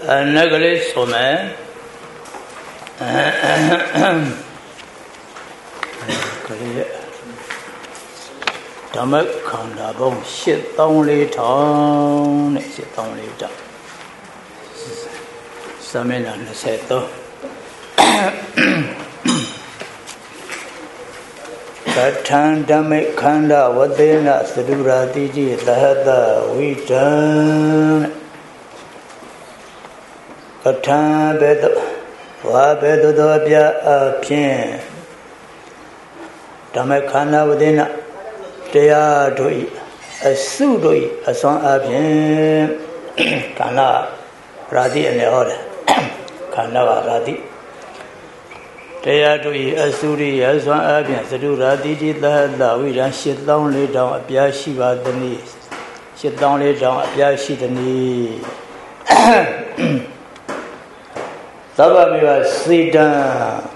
Nagale Some Tamak Kanda Bong shit only town, shit only town. Samina Seto Katan Damek Kanda, what they not Sadura Digi, the we done Katan Bedo, Wabedo Dobia Pien Damek Kanda within Dea Doi, a Sudoi, a song Abien Kana Radi and the order Kana Radi. Dea Doi, a Sudi, as one Abien, Sadura Digi, the we don't sit down, lay down a Piashiva the knees. Sit down, lay down a Piashi the knee. Sababiva sit down.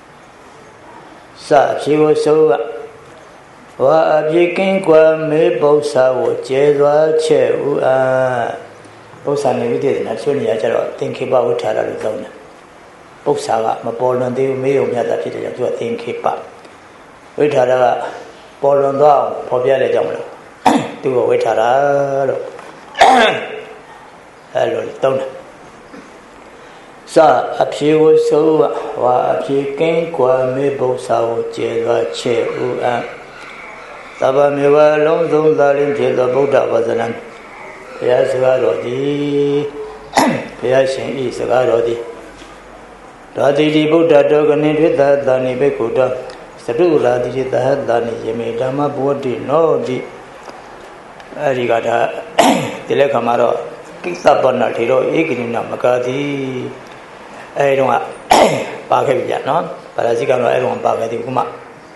Sa, she was so. Wa Abikin qua me bosa wo Jeswa che u bosa ne did not soon yet think about Tara zone. Bosa, my ball on the meal, Yada Peter, you think keep up. Wait her ball on down, Pobia Jungle. Do a wait her. Hello, don't. Sa, up she was so. Wa Abikin qua me bosa wo Jeswa che u Sabamiva long zone darling till the Buddha was an Piasgarodi Piasin is a garodi. Radiji Buddha dogan with that Dani Bekuda. Sadu Radiji the head Dani Yemidama Bodi no di Arigata Telekamaro kicks up on a hero, Igina Makati. I don't have Pakavia, no? Parasicano, I don't Pakati.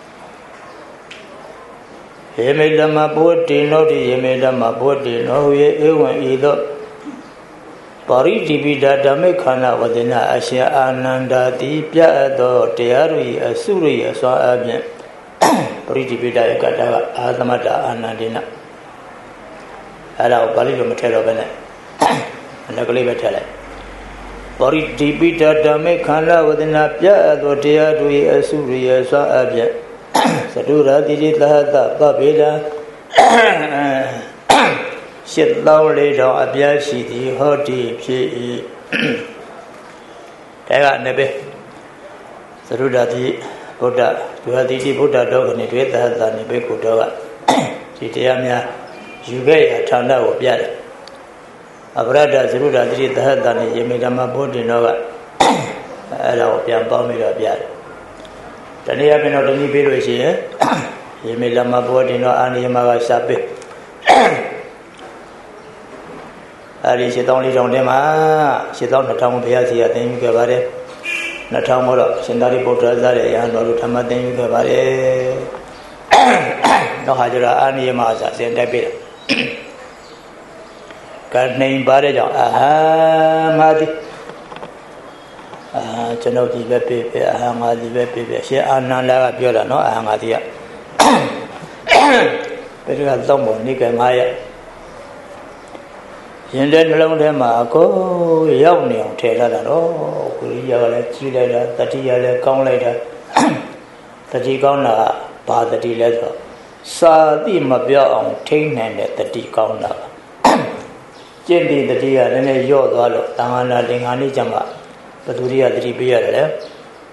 Yemedama Bodi no di Yemedama Bodi no even either Paritibida Damekana Vadina Asia Ananda di Piado Teari Asuri Aswa Abien Paritibida Gata Adamada Anandina Allow Balido Matero Bene and a Galibatele Paritibida Damekana Vadina Piado Teari Asuri Aswa Abien Sadura did the Babila Shit loudly down a Biashi, Hoti, P. Tega Nebe Sadura di Buddha, to have the Buddha dog and it with the Nebeku dog. Titiamia, Juve, Tanda, or Biada. A brother Zruda did the head than Yemidama Bodi Nova. Allow Piambomida Biada. Tani have been on any video here. You made Lama body no Anima Sabi. I sit only on them. Sit on the town of Piazzi, then you get it. Natamora, Sendari Potazare, and Olutama, then you get it. No Hajra Anima, send a bit. God name Baraja. Madi. Chanoki Bepe, Ahangadi Bepe, she Anala Biola, no Ahangadia. But you have Zombo, Nick and Maya. In then along them, go Yawni, Taylor, Kuria, Chile, Tatia, Con later, Tatigona, Bar the letter. Sa the Mabia on Tain and at the Ticona. Jenny the dear, and a Yodalo, Tangana, Lingani Jama. But we are 3 beer.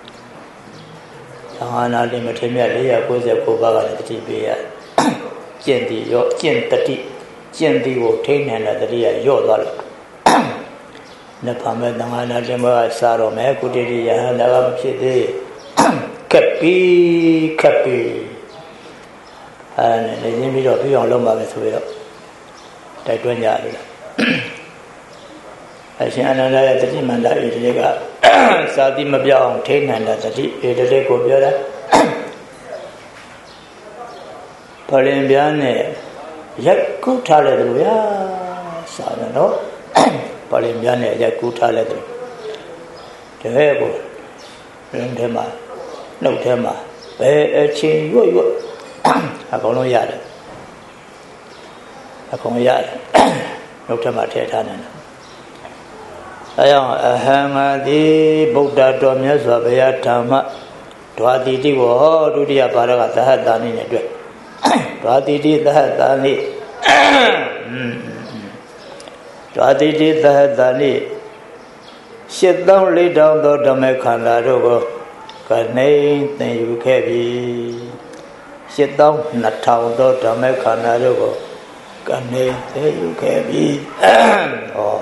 Sahana Limatimia goes a Kobaga at the beer. Jendi, your Jentati, Jendi will tain and at the rear, your dollar. Napama Dangana Lima, Saro, Makudi, and Alamchide. Capi. And the limit of your Loma with Widow. That one yard. I see another Manda is Sadi Mabia on Tain and the Lego Biola Palimbiane Yaku Taledruya Sadano Palimbiane Yaku Taledru The Hebo Rentema No Tema a chain you a cono yard a cono yard no Tema Tetanan. အဲကြောင့်အဟံငါသည်ဗုဒ္ဓတော်မြတ်စွာဘုရားဓမ္မဒွါတိတိကိုဟောဒုတိယပါရကသဟတာနိနဲ့တွေ့ဒွါတိတိသဟတာနိဒွါတိတိသဟတာနိ7,400သောဓမ္မခန္ဓာတို့ကိုကနေသင်ယူခဲ့ပြီ7,200သောဓမ္မခန္ဓာတို့ကိုကနေသင်ယူခဲ့ပြီဟော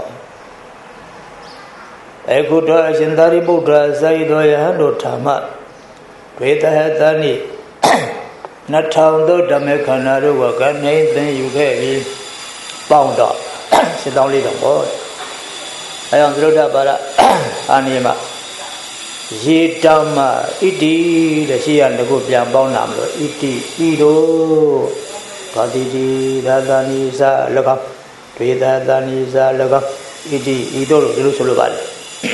အခုတော့အရှင်သာရိပုတ္တရာစိုက်တော်ယဟန်တို့ဓမ္မဒွေသဟတနိ2,000သောဓမ္မခန္ဓာတို့ကိုကနေသင်ယူခဲ့ပြီပေါင်းတော့7,400ပေါ့အဲကြောင့်သရုဒ္ဓပါရအာနိမရေတမဣတိတဲ့ရှိရတကုပြန်ပေါင်းလာမလို့ဣတိဤတို့ဘာတိတိသာသနိသ၎င်းဒွေသာသနိသ၎င်းဣတိဤတို့လို့ဒီလိုဆိုလိုပါတယ်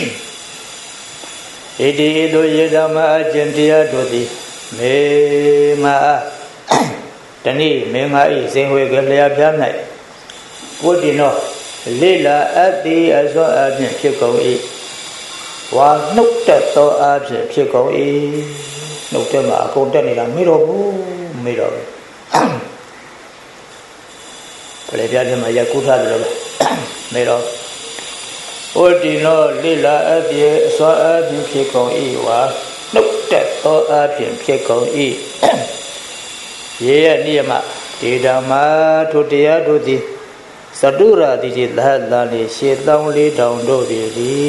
ဣတိဤတို့ရေတမအကျင့်တရားတို့သည်မေမတဏိမေငါဤဇင်ဝေကလျာပြား၌ပုဒ္ဓိနောလေလာအတ္တိအစွမ်းအဖြင့်ဖြစ်ကုန်၏ဝါနှုတ်တက်သောအဖြင့်ဖြစ်ကုန်၏နှုတ်တက်မှာအကုန်တက်နေတာမေ့တော့ဘူးမေ့တော့ဘူးပလေပြတဲ့မှာရကုထားတယ်လို့မေ့တော့ပုဒ္ဓိနောလေလာအတ္တိအစွမ်းအဖြင့်ဖြစ်ကုန်၏ဝါနှုတ်တက်သောအဖြင့်ဖြစ်ကုန်၏ရေရနိယမဒေဓမ္မာထိုတရားတို့သည်သတုရာတိတိသဟတနိ7,400တို့ပြီ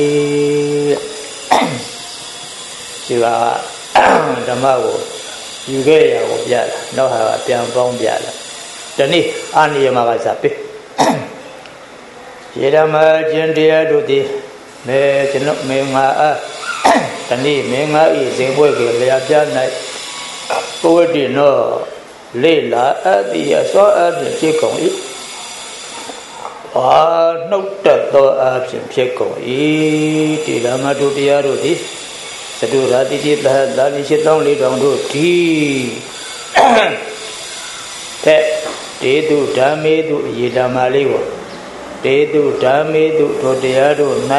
ဒီကဓမ္မကိုယူခဲ့ရကိုပြတာနောက်ဟာပြန်ပေါင်းပြတာဒီနေ့အာနိယမကစပေးရေဓမ္မကျင့်တရားတို့သည်မေကျွန်ုပ်မေငါအားဒီနေ့မေငါဤဇင်ဘွဲ့ကလျာပြ၌ပုဝတ္တိနောလေလာအတ္တိအစွာအဖြင့်ဖြစ်ကုန်၏ဘာနှုတ်တက်သောအဖြစ်ဖြစ်ကုန်၏ဒီဓမ္မတို့တရားတို့သည်သတုရာတိတိသဟတာနိ7,400တို့ဒီတဲ့ဒေတုဓမ္မေတုအယေဓမ္မာလေးကိုဒေတုဓမ္မေတုတို့တရားတို့၌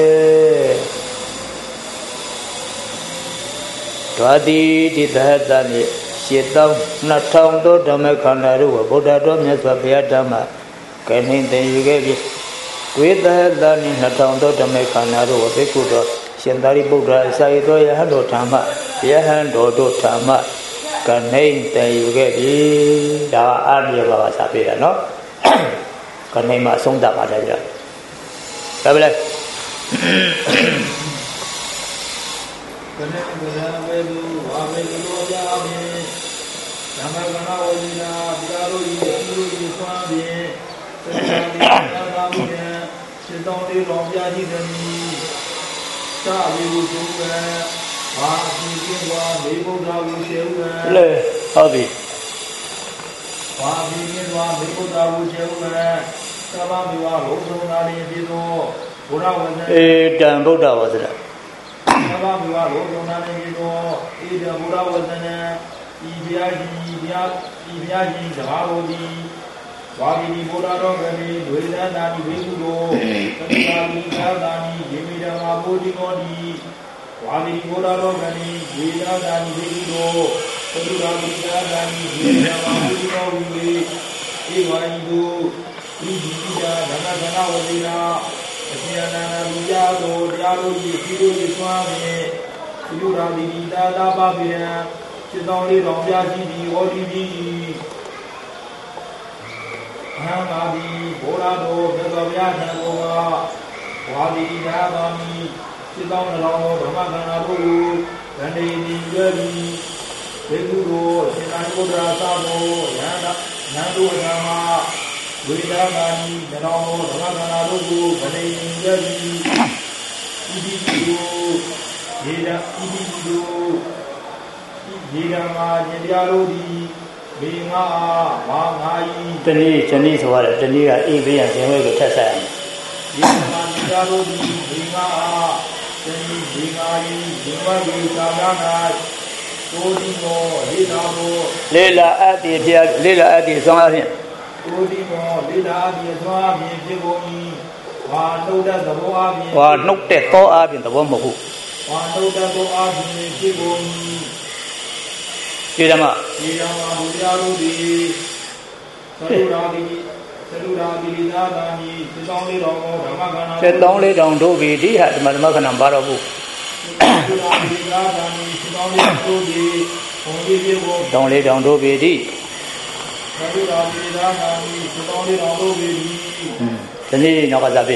ဒွါတိတိသဟတာနိ7,200သောဓမ္မခန္ဓာတို့ကိုဗုဒ္ဓတော်မြတ်စွာဘုရားဓမ္မကနေသင်ယူခဲ့ပြီဒွေသဟတနိ2,000သောဓမ္မခန္ဓာတို့ကိုဘိက္ခုတော်ရှင်သာရိပုတ္တရာအစာရသောယဟန်တော်ဓမ္မယဟန်တော်တို့ဓမ္မကနေသင်ယူခဲ့ပြီဒါအာနိယဘာကစာပေးတာနော်ကနေမှာအဆုံးသတ်ပါတယ်ကြာဒါပဲလေကနေကရဝေလူဝါမေလူကြာမေဓမ္မကနာဝိနာဒီကာလို့ဒီလိုဒီဆွမ်းပြေသစ္စာဒီသာသာမှုနဲ့စေတောင်းလေးတော်ပြကြည့်တယ်သာဝေလူကျုံကဘာအဖြစ်ကဝါမေဘုရားကိုရှေဥကလေဟုတ်ပြီဘာအဖြစ်ကဝါမေဘုရားကိုရှေဥကသဘာဝဝဘုဆုံးနာလေးပြီးတော့ဘုရားဝဇ္ဇတံဗုဒ္ဓဝဇ္ဇရသဘာဝဝဘုဆုံးနာလေးပြီးတော့ဣဒံဘုရားဝဇ္ဇနံဤဘုရားကြီးသဘာဝဒီဝါဒီဘုရားတော်ကနေဒွေသနာတိဘိက္ခုတို့သတိပါဠိသာသာနိယေမိဓမ္မာဘုဒ္ဓမောတိဝါဒီဘုရားတော်ကနေဒွေသနာတိဘိက္ခုတို့သတိပါဠိသာသာနိယေမိဓမ္မာဘုဒ္ဓမောတိဧဝံဤသို့ဤဒီပြဓမ္မကနာဝတိနာအရှင်အနန္ဒလူရသောတရားတို့ဤဒီတို့ဤသွမ်းဖြင့်သတိရာတိသာသာပါပိယံ7,400ပြရှိသည်ဝေါတိပြီအဟံပါတိဘုရားတော်မြတ်စွာဘုရားထံတော်ကဝါဒီသာသာမိ7,200ဓမ္မခန္ဓာတို့ကိုဗန္တိတိရွယ်ပြီးဘိက္ခုတို့ရှင်သာရိပုတ္တရာသာတော်ယန္တုဓမ္မဝိဒါနာနိဓမ္မခန္ဓာတို့ကိုဗန္တိတိရွယ်ပြီးဣတိတို့ယေဒဣတိတို့ဒီဓမ္မဉာဏ်တရားတို့သည်ဘေငါမာငါဤတနည်းဇနီးဆိုရတယ်တနည်းကအိဘေးရဇင်ဝဲကိုထက်ဆက်ရမယ်ဒီဓမ္မဉာဏ်တရားတို့သည်ဘေငါတနည်းဘေငါဤဇင်ဝဲကိုသာသနာကိုဒီမောလေလာမောလေလာအတ္တိဖြစ်လေလာအတ္တိဆောင်းအဖြင့်ကိုဒီမောလေလာအတ္တိဆောင်းအဖြင့်ဖြစ်ကုန်၏နှုတ်တဲ့သဘောအပြင်ဝါနှုတ်တဲ့သောအပြင်သဘောမဟုတ်ဝါနှုတ်တဲ့သောအပြင်ဖြစ်ကုန်ဒီဓမ္မဘုရားတို့သည်သရုရာတိသာသာနိစေတောင်းလေးတော်ဓမ္မခန္ဓာစေတောင်းလေးတော်တို့ပြီဒီဟာဓမ္မခန္ဓာပါတော်ဘူးသရုရာတိသာသာနိစေတောင်းလေးတို့သည်ဘုံလေးပြေကိုတောင်းလေးတော်တို့ပြီဒီသရုရာတိသာသာနိစေတောင်းလေးတော်တို့ပြီဒီနေ့နောက်ကစားပြီ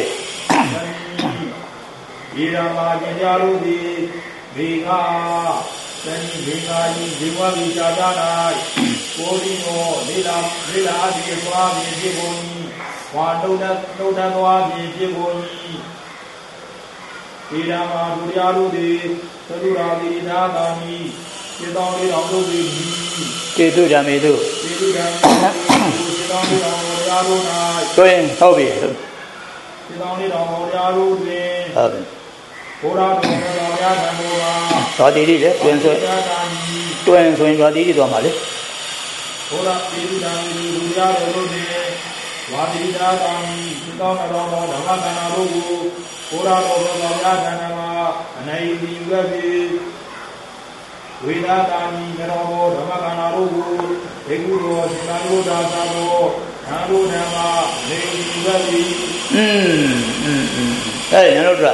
ဒီဓမ္မကျင်ကြတို့သည်ဘေငါတဏိဘေငါဤဇေဝဝိချာတာ၌ကိုဒီနောလေလာအဒီသွားပြီးဖြစ်ကုန်၏ဝါနှုတ်တဲ့သွားပြီးဖြစ်ကုန်၏ဒီဓမ္မဘုရားတို့သည်သရုရာတိသာသာနိစေတောင်းလေးတော်တို့သည်တေတုဓမ္မေတုစေတောင်းလေးတော်ဘုရားတို့၌တွင်ဟုတ်ပြီစေတောင်းလေးတော်ဘုရားတို့တွင်ဟုတ်ပြီဘုရားတော်ဘုရားသံဃာတော်တိတိလေတွင်ဆိုရင်တော်တိတိတော်မှာလေဘုရားတိတိတံလူရတော်တို့သည်ဝါတိတာတံစေတောင်းတော်ဓမ္မခန္ဓာတို့ကိုဘုရားတော်ဘုရားသံဃာမှာအနိုင်ဒီဝက်ပြီးဝိဒာတာနိမေရောဓမ္မခန္ဓာတို့ကိုဘေကုတော်စေနာတို့သာသာတော်နာတို့ဓမ္မနေဒီဝက်ပြီးအဲ့ညတို့က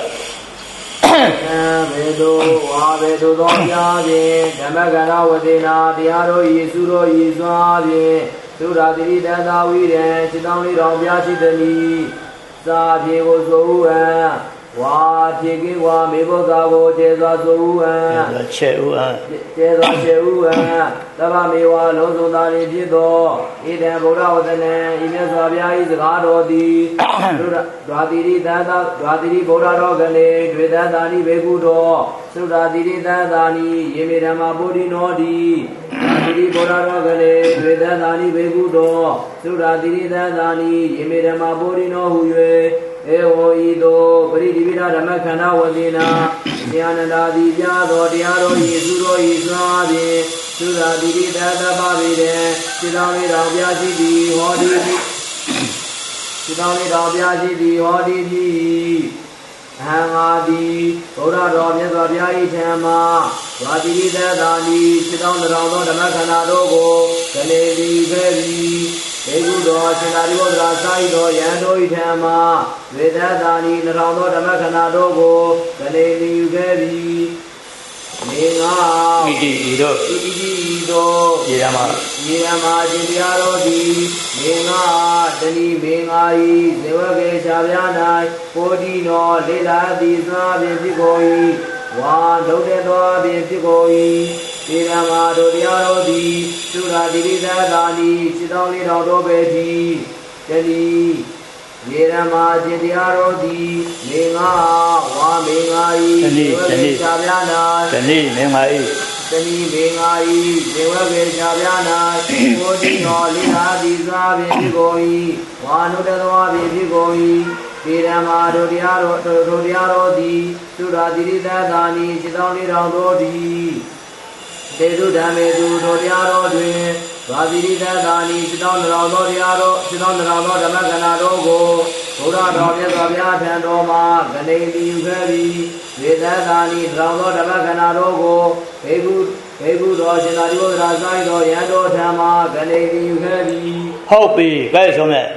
ဘေတုဝါဘေတုသောများဖြင့်ဓမ္မကရဝတိနာတရားတော်ယေစုတော်ယေစွာဖြင့်သုရာတိတန်သာဝိရံစိတောင်းလေးတော်ပြရှိသည်စာပြေကိုဆိုဥဟံဝါပြေကေဝါမေဘောသာကိုကျေစွာဆိုဥဟံချေဥဟံကျေစွာချေဥဟံသဗ္ဗမေဝါလုံးစုံသာလေးဖြစ်သောဣဒံဗုဒ္ဓဝတ္တနံဤမြတ်စွာဘုရား၏စကားတော်သည်ဒွာတိရိသံသာဒွာတိရိဗုဒ္ဓတော်ကလေးတွေ့သံသာနိဘေကုတော်သုရာတိရိသံသာနိယေမေဓမ္မပုရိနောတိဒွာတိရိဗုဒ္ဓတော်ကလေးတွေ့သံသာနိဘေကုတော်သုရာတိရိသံသာနိယေမေဓမ္မပုရိနောဟု၍ဧဝံဤသို့ပရိဒီပိဓဓမ္မခန္ဓာဝတိနာဉာဏန္တာတိပြသောတရားတော်ယေစုတော်ဤစွာဖြင့်သုရာတိရိသတ္တပပိတေစိတောင်းလေးတော်ပြရှိသည်ဟောဒီစိတောင်းလေးတော်ပြရှိသည်ဟောဒီသည်အဟံငါတိဘုရားတော်မြတ်စွာဘုရား၏ထံမှာဝါတိရိသတ္တာနိစိတောင်းတော်သောဓမ္မခန္ဓာတို့ကိုကလေးသည်ခဲ့သည်ဘေကုတော်ရှင်သာရိပုတ္တရာစာဤတော်ယံတို့ဤထံမှာဝေဒသာနိနှထောင်သောဓမ္မခန္ဓာတို့ကိုကလေးသည်ယူခဲ့သည်မေငါဣတိဤတို့ဣတိဤတို့ယေရမခြင်းတရားတော်သည်မေငါတဏိမေငါဤဇေဝကေရှားပြား၌ပိုတိနောလေလာသည်စွာဖြင့်ဖြစ်ကုန်၏ဝါဒုတ်တဲ့သောဖြင့်ဖြစ်ကုန်၏ဒီဓမ္မတို့တရားတော်သည်သုရာတိရိသသာနိစိတောင်းလေးတော်တို့ပဲသည်တဏိယေရမခြင်းတရားတော်သည်မေငါဝါမေငါဤတဏိရှားပြား၌တဏိမေငါဤတဏိမေငါဤဇေဝကေရှားပြား၌ကိုတိတော်လေးလာသည်စွာဖြင့်ဖြစ်ကုန်၏ဝါနုတသောဖြင့်ဖြစ်ကုန်၏ဒီဓမ္မတို့တရားတော်သည်သုရာတိရိသသာနိစိတောင်းလေးတော်တို့သည်တေတုဓမ္မေတုတို့တရားတော်တွင်ဗာတိရိသသာနိစိတောင်းတော်သောတရားတော်စိတောင်းတော်သောဓမ္မကနာတော်ကိုဘုရားတော်မြတ်စွာဘုရားထံတော်မှာကနေတိယူခဲ့ပြီးဝေသသာနိတော်သောဓမ္မကနာတော်ကိုဘေကုတော်ရှင်သာရိပုတ္တရာစာ၏တော်ယံတော်ထံမှာကနေတိယူခဲ့ပြီးဟုတ်ပြီကြိုက်ဆုံးမဲ့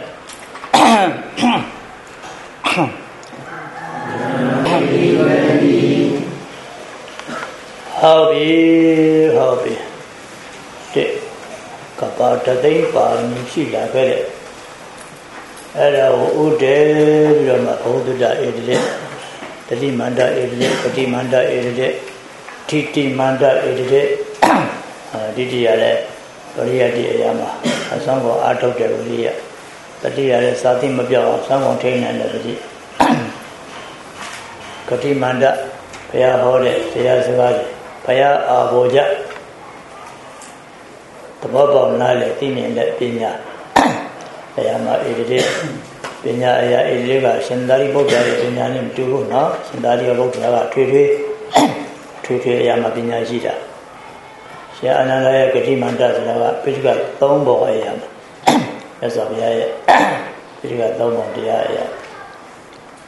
ဟုတ်ပြီတဲ့ကပါတသိမ့်ပါမီရှိလာခဲ့တဲ့အဲ့ဒါကိုဥဒေပြီးတော့မှဘုဒ္ဓဧတလေတတိမန္တဧတလေပတိမန္တဧတလေထိတိမန္တဧတလေဒီတရားလဲဝရိယတိအရာမှာအဆောင်ကိုအာထုတ်တဲ့ဝရိယတတိရလဲစာသိမပြောက်အောင်ဆောင်းကောင်ထိန်းနိုင်တဲ့တတိကတိမန္တဘုရားဟောတဲ့တရားစကားတွေဘုရားအာဘောကြသဘောပေါက်နားလေသိမြင်တဲ့ပညာဘုရားမှာဧတတိပညာအရာဧတတိကရှင်သာရိပုတ္တရာရဲ့ပညာနဲ့မတူဘူးနော်ရှင်သာရိပုတ္တရာကထွေထွေအရာမှာပညာရှိတာရှင်အာနန္ဒရဲ့ဂတိမန္တဆိုတာကပိဋက3ဘောအရာမှာမြတ်စွာဘုရားရဲ့ပိဋက3ဘောတရားအရာ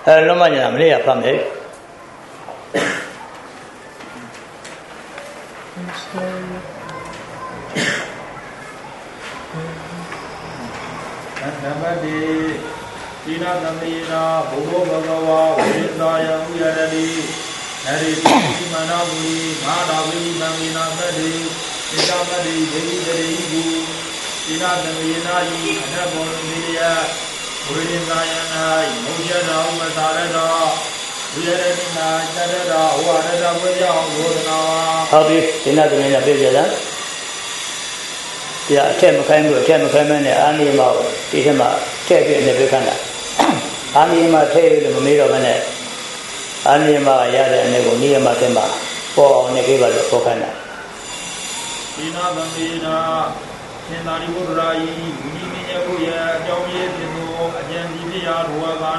လုံးမညာမလေးရဖတ်မယ်နံပါတ်၄သီလသမေနာဘုဘောဘဂဝါဝိသာယဥယရတိနရိတိမနာဝီမာနာဝိသမေနာသတိဣဒမတိဒေဝိတရေဟုသီလသမေနာယိအနဘောနိယဝိရိသာယနာမုဇ္ဇရာဥမသာရတောဝိရတိနာတရတောဝရတဝေယောဝေဒနာဟုတ်ပြီသီလသမေနာပြည့်ကြလားပြအထက်မခိုင်းဘူးအထက်မခိုင်းမနဲ့အာနိမကိုဒီထက်မှထည့်ပြနေပြခန့်တာအာနိမထည့်လို့မမေးတော့ဘဲနဲ့အာနိမရတဲ့အနေကိုနိယမထဲမှာပေါ်အောင်နေပြပါလို့ပေါ်ခန့်တာဒီနာဗမေနာသင်္သာရိပုတ္တရာယီဝိနည်းမင်းရဲ့ဘုရားအကြောင်းရင်းဖြစ်သောအကျဉ်းဒီပြရာဘဝက၌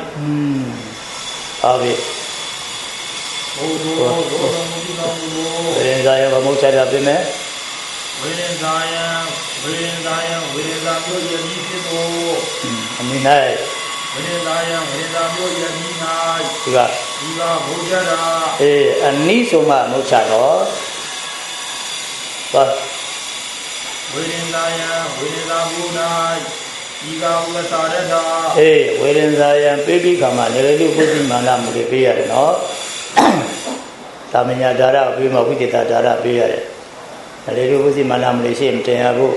ဟုတ်ပြီဘုရားဘုရားမူတိတော်မူဝိရင်သာယဘမုတ်ချတာပြင်မယ်ဝိရင်သာယဝိရင်သာမျိုးယတိဖြစ်သောအမိ၌ဝိရင်သာယဝိရင်သာမျိုးယတိ၌ဒီကဘုရားရာအနိဆိုမှမုတ်ချတော့ပါဝိရင်သာယဝိရင်သာမျိုး၌ဒီကဥပသာရတာဝိရင်သာယပိပိခါမှာနေလူပုသိမာနမှုတွေပေးရတယ်နော်သာမညာဒါရပေးမှဝိသေသဒါရပေးရတယ်လေလူပုသိမာနမှုတွေရှိရင်တင်ရဖို့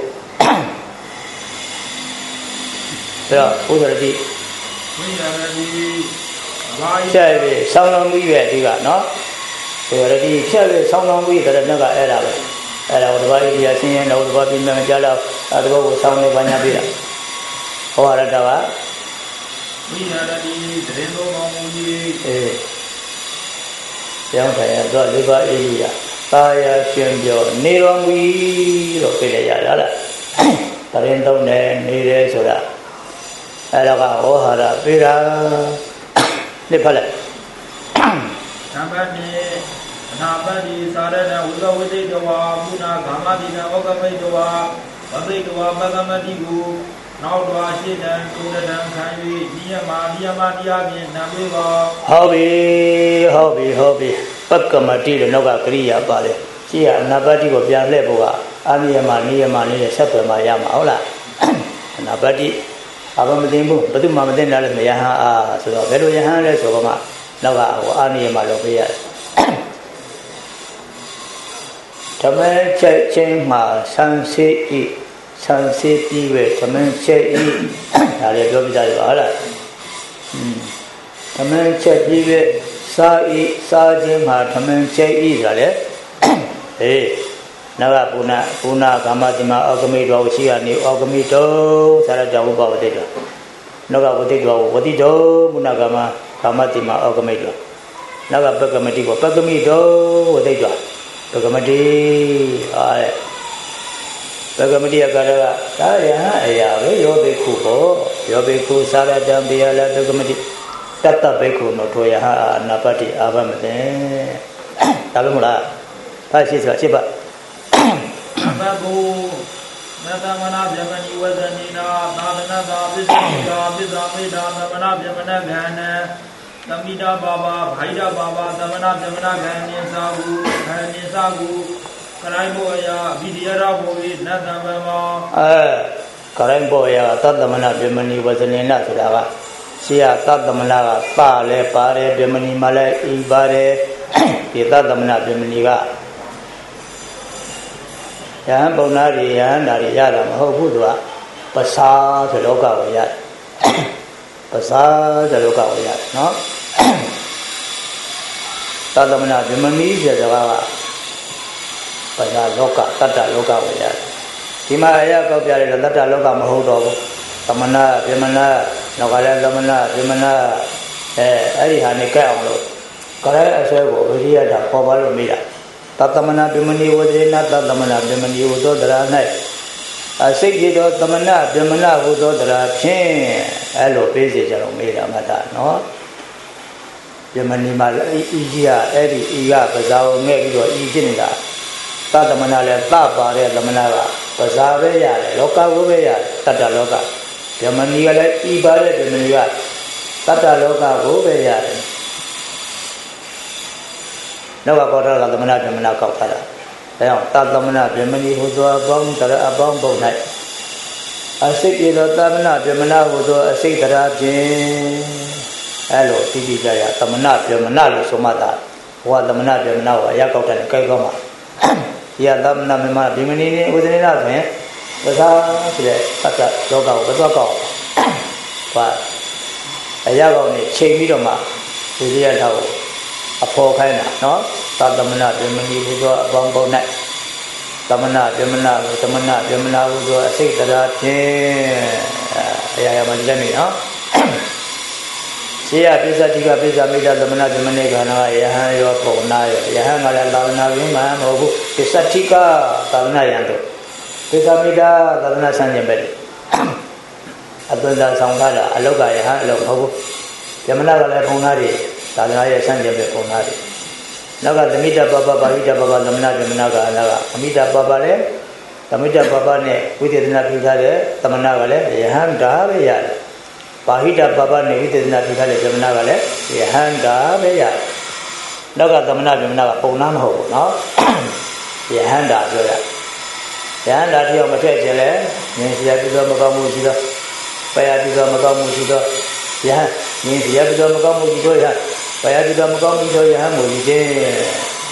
အဲ့တော့ဘုရားတိဝိရတိဘာဖြတ်ပြီးဆောင်းတော်မူရဲ့ဒီကနော်ဘုရားတိဖြတ်ပြီးဆောင်းတော်မူရဲ့တရဏကအဲ့ဒါပဲအဲ့ဒါကိုတပါးကြီးရဆင်းရဲတော့တပါးပြင်းမှကြားတော့တဘောကိုဆောင်းနေပါညာပြတာဟောရတာကဝိရတိတရင်တော်ကောင်းမူကြီးကျောင်းထိုင်ရတော့လေးပါးအေးရသာယာရှင်ပြောနေတော်မူလို့ပြလိုက်ရတာလားတရင်သုံးတယ်နေတယ်ဆိုတာအဲ့ဒါကဟောဟာရပေးတာနှစ်ဖက်လိုက်နံပါတ်2အနာပတိသာရဏဝိကဝိတိတဝါမုနာဂမတိနဩကမိတဝါဝသိတဝါပကမတိကိုနောက်တော်ရှိတံကုဏတံခံ၍နိယမတရားဖြင့်နံပေးပါဟုတ်ပြီပကမတိလို့နောက်ကကရိယာပါလေရှိရအနာပတိကိုပြန်လှည့်ဖို့ကအနိယမနိယမလေးနဲ့ဆက်သွယ်မှရမှာဟုတ်လားအနာပတိဘာမှမသိဘူးဘယ်သူမှမသိတာလည်းမယဟန်အားဆိုတော့ဘယ်လိုယဟန်လဲဆိုတော့မှနောက်ကအာနိယမလို့ပေးရတယ်ဓမ္မချက်ချင်းမှာဆန်းစစ်ဤဆန်းစစ်ပြီးပဲဓမ္မချက်ဤဒါလည်းပြောပြကြရပါဟုတ်လားဓမ္မချက်ပြီးပဲစားခြင်းမှာဓမ္မချက်ဤဆိုတာလေနဂပုဏကာမတိမအောကမိတော်ရှိရနေအောကမိတော်သာရတောဘဝတိတော်နဂဝတိတော်ဝတိတော်ပုဏကာမတိမအောကမိတော်နဂပကမတိကိုပကမိတော်ဝတိတော်ပကမတိပကမတိအကာရကဒါရဟအရာပဲယောဘိက္ခုဟောယောဘိက္ခုသာရတံပိယလပကမတိတတ္တဘိက္ခုနောထောယဟအနာပတိအာဘမတေဒါပဲမလားဖတ်ရှိဆိုတာရှိပါသဗ္ဗောနတမနာဗျမဏိဝဇနိနာသာသနာသာပစ္စေကာပစ္စာမေတာသမနာဗျမနဂန္နသမိတာဘာဘာဘိုင်တာဘာဘာသမနာဗျမနဂန္နိသာဟုခန္နိသာဟုကရိုင်းဘောယအဘိဓိယရဘောဝိနတံဗမောကရိုင်းဘောယသတ္တမနာဗျမဏိဝဇနိနာဆိုတာကရှိရသတ္တမနာကပါလဲပါတယ်ဗျမဏိမလည်းဤပါတယ်ဒီသတ္တမနာဗျမဏိကယဟန်ပုံနာတွေယဟန်ဓာတွေရတာမဟုတ်ဘူးသူကပစာဆိုလောကကိုရတယ်ပစာဆိုလောကကိုရတယ်နော်သတ္တမနာဗြဟ္မဏီဆိုတဲ့စကားကပစာလောကတတ္တလောကကိုရတယ်ဒီမှာအရာကောက်ပြတယ်တတ္တလောကမဟုတ်တော့ဘူးသမဏဗြဟ္မဏနောက်ကလည်းသမဏဗြဟ္မဏအဲ့ဒီဟာနဲ့ကြက်အောင်လို့ကရဲအဆွဲကိုဝိရိယတာပေါ်ပါလို့မိတာတသမနာဗြဟ္မဏီဝဒေနတသမနာဗြဟ္မဏီဝသောတရာ၌စိတ်ကြည်သောသမနာဗြဟ္မဏဝသောတရာဖြင့်အဲ့လိုပေးစီကြတော့မေးတာမှတ်တာနော်ဗြဟ္မဏီမှာဤကြီးကအဲ့ဒီဤကပဇာကိုငဲ့ပြီးတော့ဤဖြစ်နေတာတသမနာလည်းတပါတဲ့သမနာကပဇာပဲရတယ်လောကကိုပဲရတယ်တတ္တလောကဗြဟ္မဏီကလည်းဤပါတဲ့ဗြဟ္မဏီက Tata loka go be ya. No ga ko ta tamana Brahmana kau ta. Đó, ta tamana Brahmani ho do abang tara abang bau nai. Asik ilo tamana Brahmana ho do asik tara pin. Alo ti jaya tamana Brahmana lo somata. Wa tamana Brahmana wa ya kau ta ni kai kau ma. Ya tamana mema Brahmani ni udane na so yin. Basa so de tata loka ko ba kau. Wa အရာကောင်းနေချိန်ပြီးတော့မှဒီရထားကိုအဖော်ခိုင်းတာနော်သာသမဏပြမဏီဘုသောအပေါင်းပေါင်း၌သမဏပြမဏကိုသမဏပြမဏဘုသောအစိတ်တရားဖြင့်အရာရာမှလက်နေနော်ရှေးရပိစ္ဆတိကပိစ္ဆမိတသမဏပြမဏေခန္ဓာယဟန်ရောပုံနာရောယဟန်ကလည်းသာသနာ့ဝိမာန်မဟုတ်ဘူးပိစ္ဆတိကသာသနာ့ယံတို့ပိစ္ဆမိတသာသနာ့ဆန်းကျင်ပဲအသွင်သာဆောင်ထားတာအလောက်ကယဟန်အလောက်မဟုတ်ဘူးယမနာကလည်းပုံနာတွေသာသနာရဲ့ဆန်းကျင်ပဲပုံနာတွေနောက်ကသမိတပပပါဠိတပပသမဏပြမနာကအနာကအမိတပပလည်းသမိတပပနဲ့ဝိသေသနာပြုထားတဲ့သမဏကလည်းယဟန်တာပဲရတယ်ပါဠိတပပနဲ့ဝိသေသနာပြုထားတဲ့ပြမနာကလည်းယဟန်တာပဲရတယ်နောက်ကသမဏပြမနာကပုံနာမဟုတ်ဘူးနော်ယဟန်တာပြောတာယဟန်တာတယောက်မထည့်ခြင်းလဲဉာဏ်စီရပြုသောမကောင်းမှုရှိသောပယပြုသောမကောင်းမှုရှိသောယဟန်ဉာဏ်စီရပြုသောမကောင်းမှုရှိသောယဟန်ပယပြုသောမကောင်းမှုရှိသောယဟန်မူခြင်းယဟန်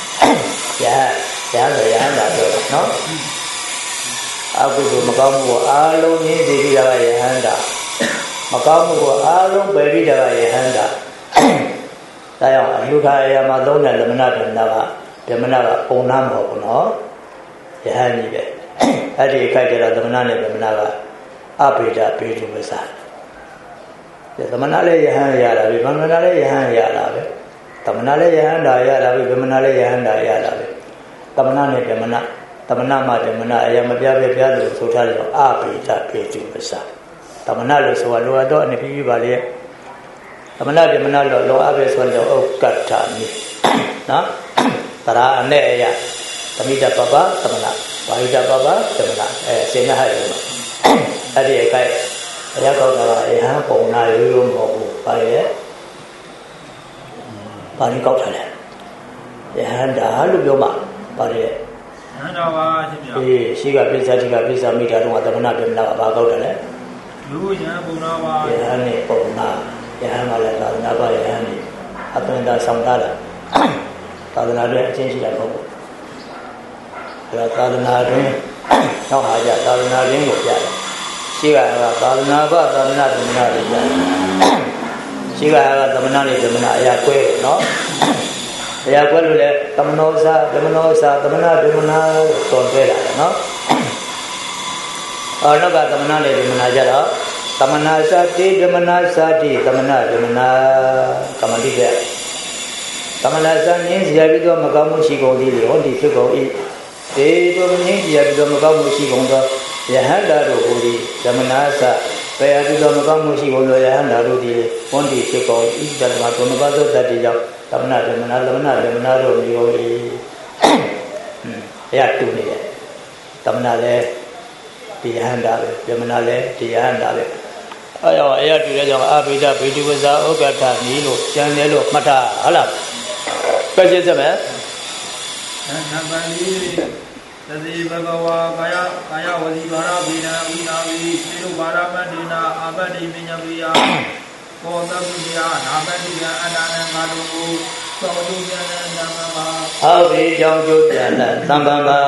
ဆိုယဟန်တာပြောတာနော်အကုသိုလ်မကောင်းမှုကိုအားလုံးညှင်းစေပြီးတာကယဟန်တာမကောင်းမှုကိုအားလုံးပယ်ပြီးတာကယဟန်တာဒါကြောင့်အလူခါအရာမှာသုံးတဲ့သမဏပြမနာကပုံနာမဟုတ်ဘူးနော်ယဟန်ကြီးပဲအဲ့ဒီခိုက်ကြတာသမဏနဲ့ပြမနာကအဘိဓဘေဒုဝဇာသမဏလည်းယဟန်ရတာပဲဗမဏလည်းယဟန်ရတာပဲသမဏလည်းယဟန်တာရတာပဲဗမဏလည်းယဟန်တာရတာပဲသမဏနဲ့ပြမနာသမဏမှပြမနာအရာမပြပြပြလို့ဆိုထားတယ်တော့အဘိဓဘေဒုဝဇာသမဏလို့ဆိုတာလောတော့အနေပြီးပါလေသမဏပြမနာလို့လောအဘိဆိုတော့ဥက္ကဋ္ဌနိနော်တရာအနဲ့အရာသမိတပပသမဏဘာဟိတပပသမဏစေနဟရလို့အဲ့ဒီအခိုက်အရာကောက်တာကအဟံပုံနာရိုးရိုးမဟုတ်ဘူးပါရဲ့ပါဠိကောက်ထားတယ်ယဟန္တာလို့ပြောမှာပါရဲ့ယဟန္တာပါရှင်ဗျာရှိကပိစ္ဆတိကပိစ္ဆမိတာတော့သမဏပြမနာကဘာကောက်တယ်လဲလူယဟန်ပုံနာပါယဟန်နဲ့ပုံနာယဟန်ကလည်းသာသနာ့ဘာယဟန်နဲ့အသွင်သာဆောင်တာသာသနာ့ရဲ့အချင်းရှိတာမဟုတ်ဘူးဒါသာသနာ့တွင်နောက်ဟာကြသာသနာ့ရင်းကိုပြတယ်ရှိကသာသနာ့ဘာသာသနာ့သမဏတွေပြတယ်ရှိကသမဏနဲ့သမဏအရာကွဲတယ်နော်အရာကွဲလို့လဲသမနောစာသမဏသမဏတော်တွဲလာတယ်နော်နောက်ကသမဏနဲ့သမဏကြတော့သမဏစာတိသမဏစာတိသမဏကမ္မတိကသမဏစာနင်းစရာပြီးတော့မကောင်းမှုရှိကုန်သည်လေဟောဒီဖြစ်ကုန်၏ဒေတို့နင်းစရာပြီးတော့မကောင်းမှုရှိကုန်သောယဟန္တာတို့ဟူသည်သမဏစာပယပြီးတော့မကောင်းမှုရှိကုန်သောယဟန္တာတို့သည်ဝန္တိဖြစ်ကုန်၏ဓမ္မဘုံမပါသောတတ္တိကြောင့်သမဏတို့မြည်ကုန်၏အရာတူနေတယ်သမဏလည်းဒီယဟန္တာပဲသမဏလည်းဒီယဟန္တာပဲအဲ့တော့အရာတူတဲ့ကြောင့်အဘိဓဘေဒုဝဇာဩဃထနီလို့ကျန်တယ်လို့မှတ်ထားဟုတ်လားပြည့်စုံမယ်သံဃာတိသတိဘဂဝါကာယဝစီဘာရဝိနာဝိနာဝိသေနုဘာရမတ္တိနာအာဘတိပညာပိယကောသဗ္ဗိယနာမတိယအနာနံကာတုသောတုပြန်လံသမ္ပံဟောဒီကြောင့်ကျိုးပြန်လံသမ္ပံပါ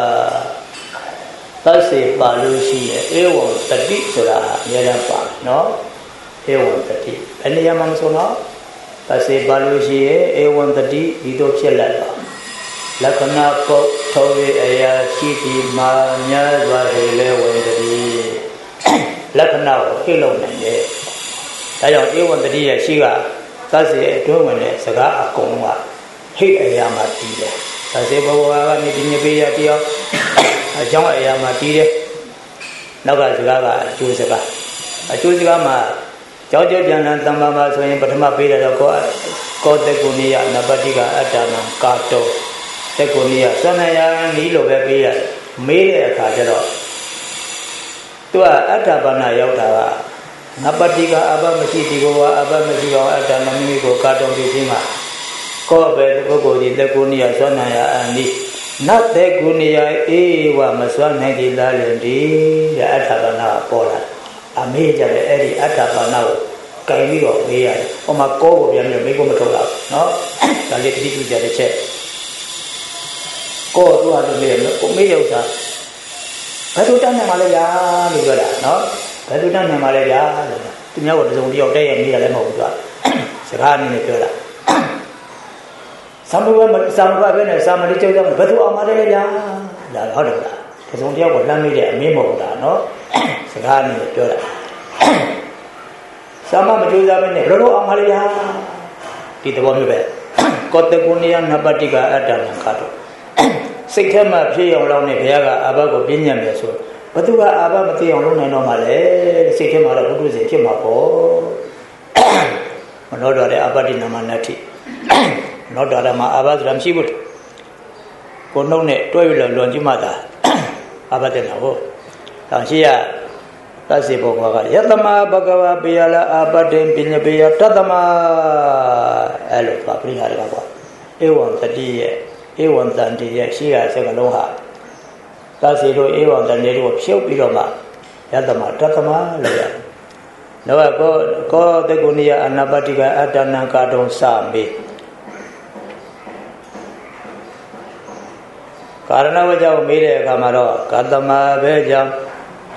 သတ်စေပါလို့ရှိရဲ့ဧဝံတတိဆိုတာအများကြီးပါနော်ဧဝံတတိဘယ်နေရာမှာမဆိုတော့သတ်စေပါလို့ရှိရဲ့ဧဝံတတိဒီတော့ဖြစ်လက်ပါလက္ခဏာပုတ်ထုံးရဲ့အရာရှိဒီမှာများစွာဟေလဲဝင်တည်းလက္ခဏာကိုပြလုံးနိုင်တယ်ဒါကြောင့်ဧဝံတတိရဲ့ရှိကသတ်စေအတွင်းဝင်တဲ့စကားအကုန်ကဟိအရာမှာတည်တယ်သတ်စေဘဝကနေဒီညပေးရတယောက်အကြောင်းအရာမှာတည်တယ်နောက်ကစကားကအကျိုးစကားမှာကြောက်ကြပြန်လန်းတမ္ပါပါဆိုရင်ပထမပေးတယ်တော့ကောတေကုဏိယနပတိကအတ္တနံကာတောတေကုဏိယသဏ္ဍယာနီးလိုပဲပေးရတယ်မေးတဲ့အခါကျတော့သူကအတ္တပါဏရောက်တာက Napatika Abamashitigo, Abamashio, Atanamigo, Kato Vizima, Kobe, Bogodi, the Gunia, Sonaya, and not the Gunia, Ewa, Maswana, the Lalendi, the Atabana, Pola, a major Eddie Atabana, Kaimio, Mia, or Mako, Yamiko Matola, no? The little teacher, the check. Go to other millions. Patutan Malaya, no? Patutan Malaya, to know what is only your day and me a lemon. Sagan in the Pura. Some women, some women, some little them, Patu Amalaya, the Hodola. Because only I would not meet a memo, no? Sagan in the Pura. Some of the Jews are in the Rodo Amalaya. Did the woman bed. Got the Gunian Nabatica at Danakato. Sikama Pia on the Piaga, Abago Binyam, but you are Abamati on Nomale, Sikama Budu Kimapo, not the Abadina Manati, not the Abadram Shibut, Konone, Toilet Lonjimada, Abadena, Tansia, that's the Boga, Yatama, Bagawa, Biala, Abadin, Pinabia, Tatama, Alo, Papri Haraba, Ewan, the dear. Ewan than the she has a loha. That's it, Ewan than it was show Piloma, Yatama, Tatama, Laya. No, I go the Gunia and Nabatica Atanaka Sami. Karnavaja made a Kamaro, Katama, Beja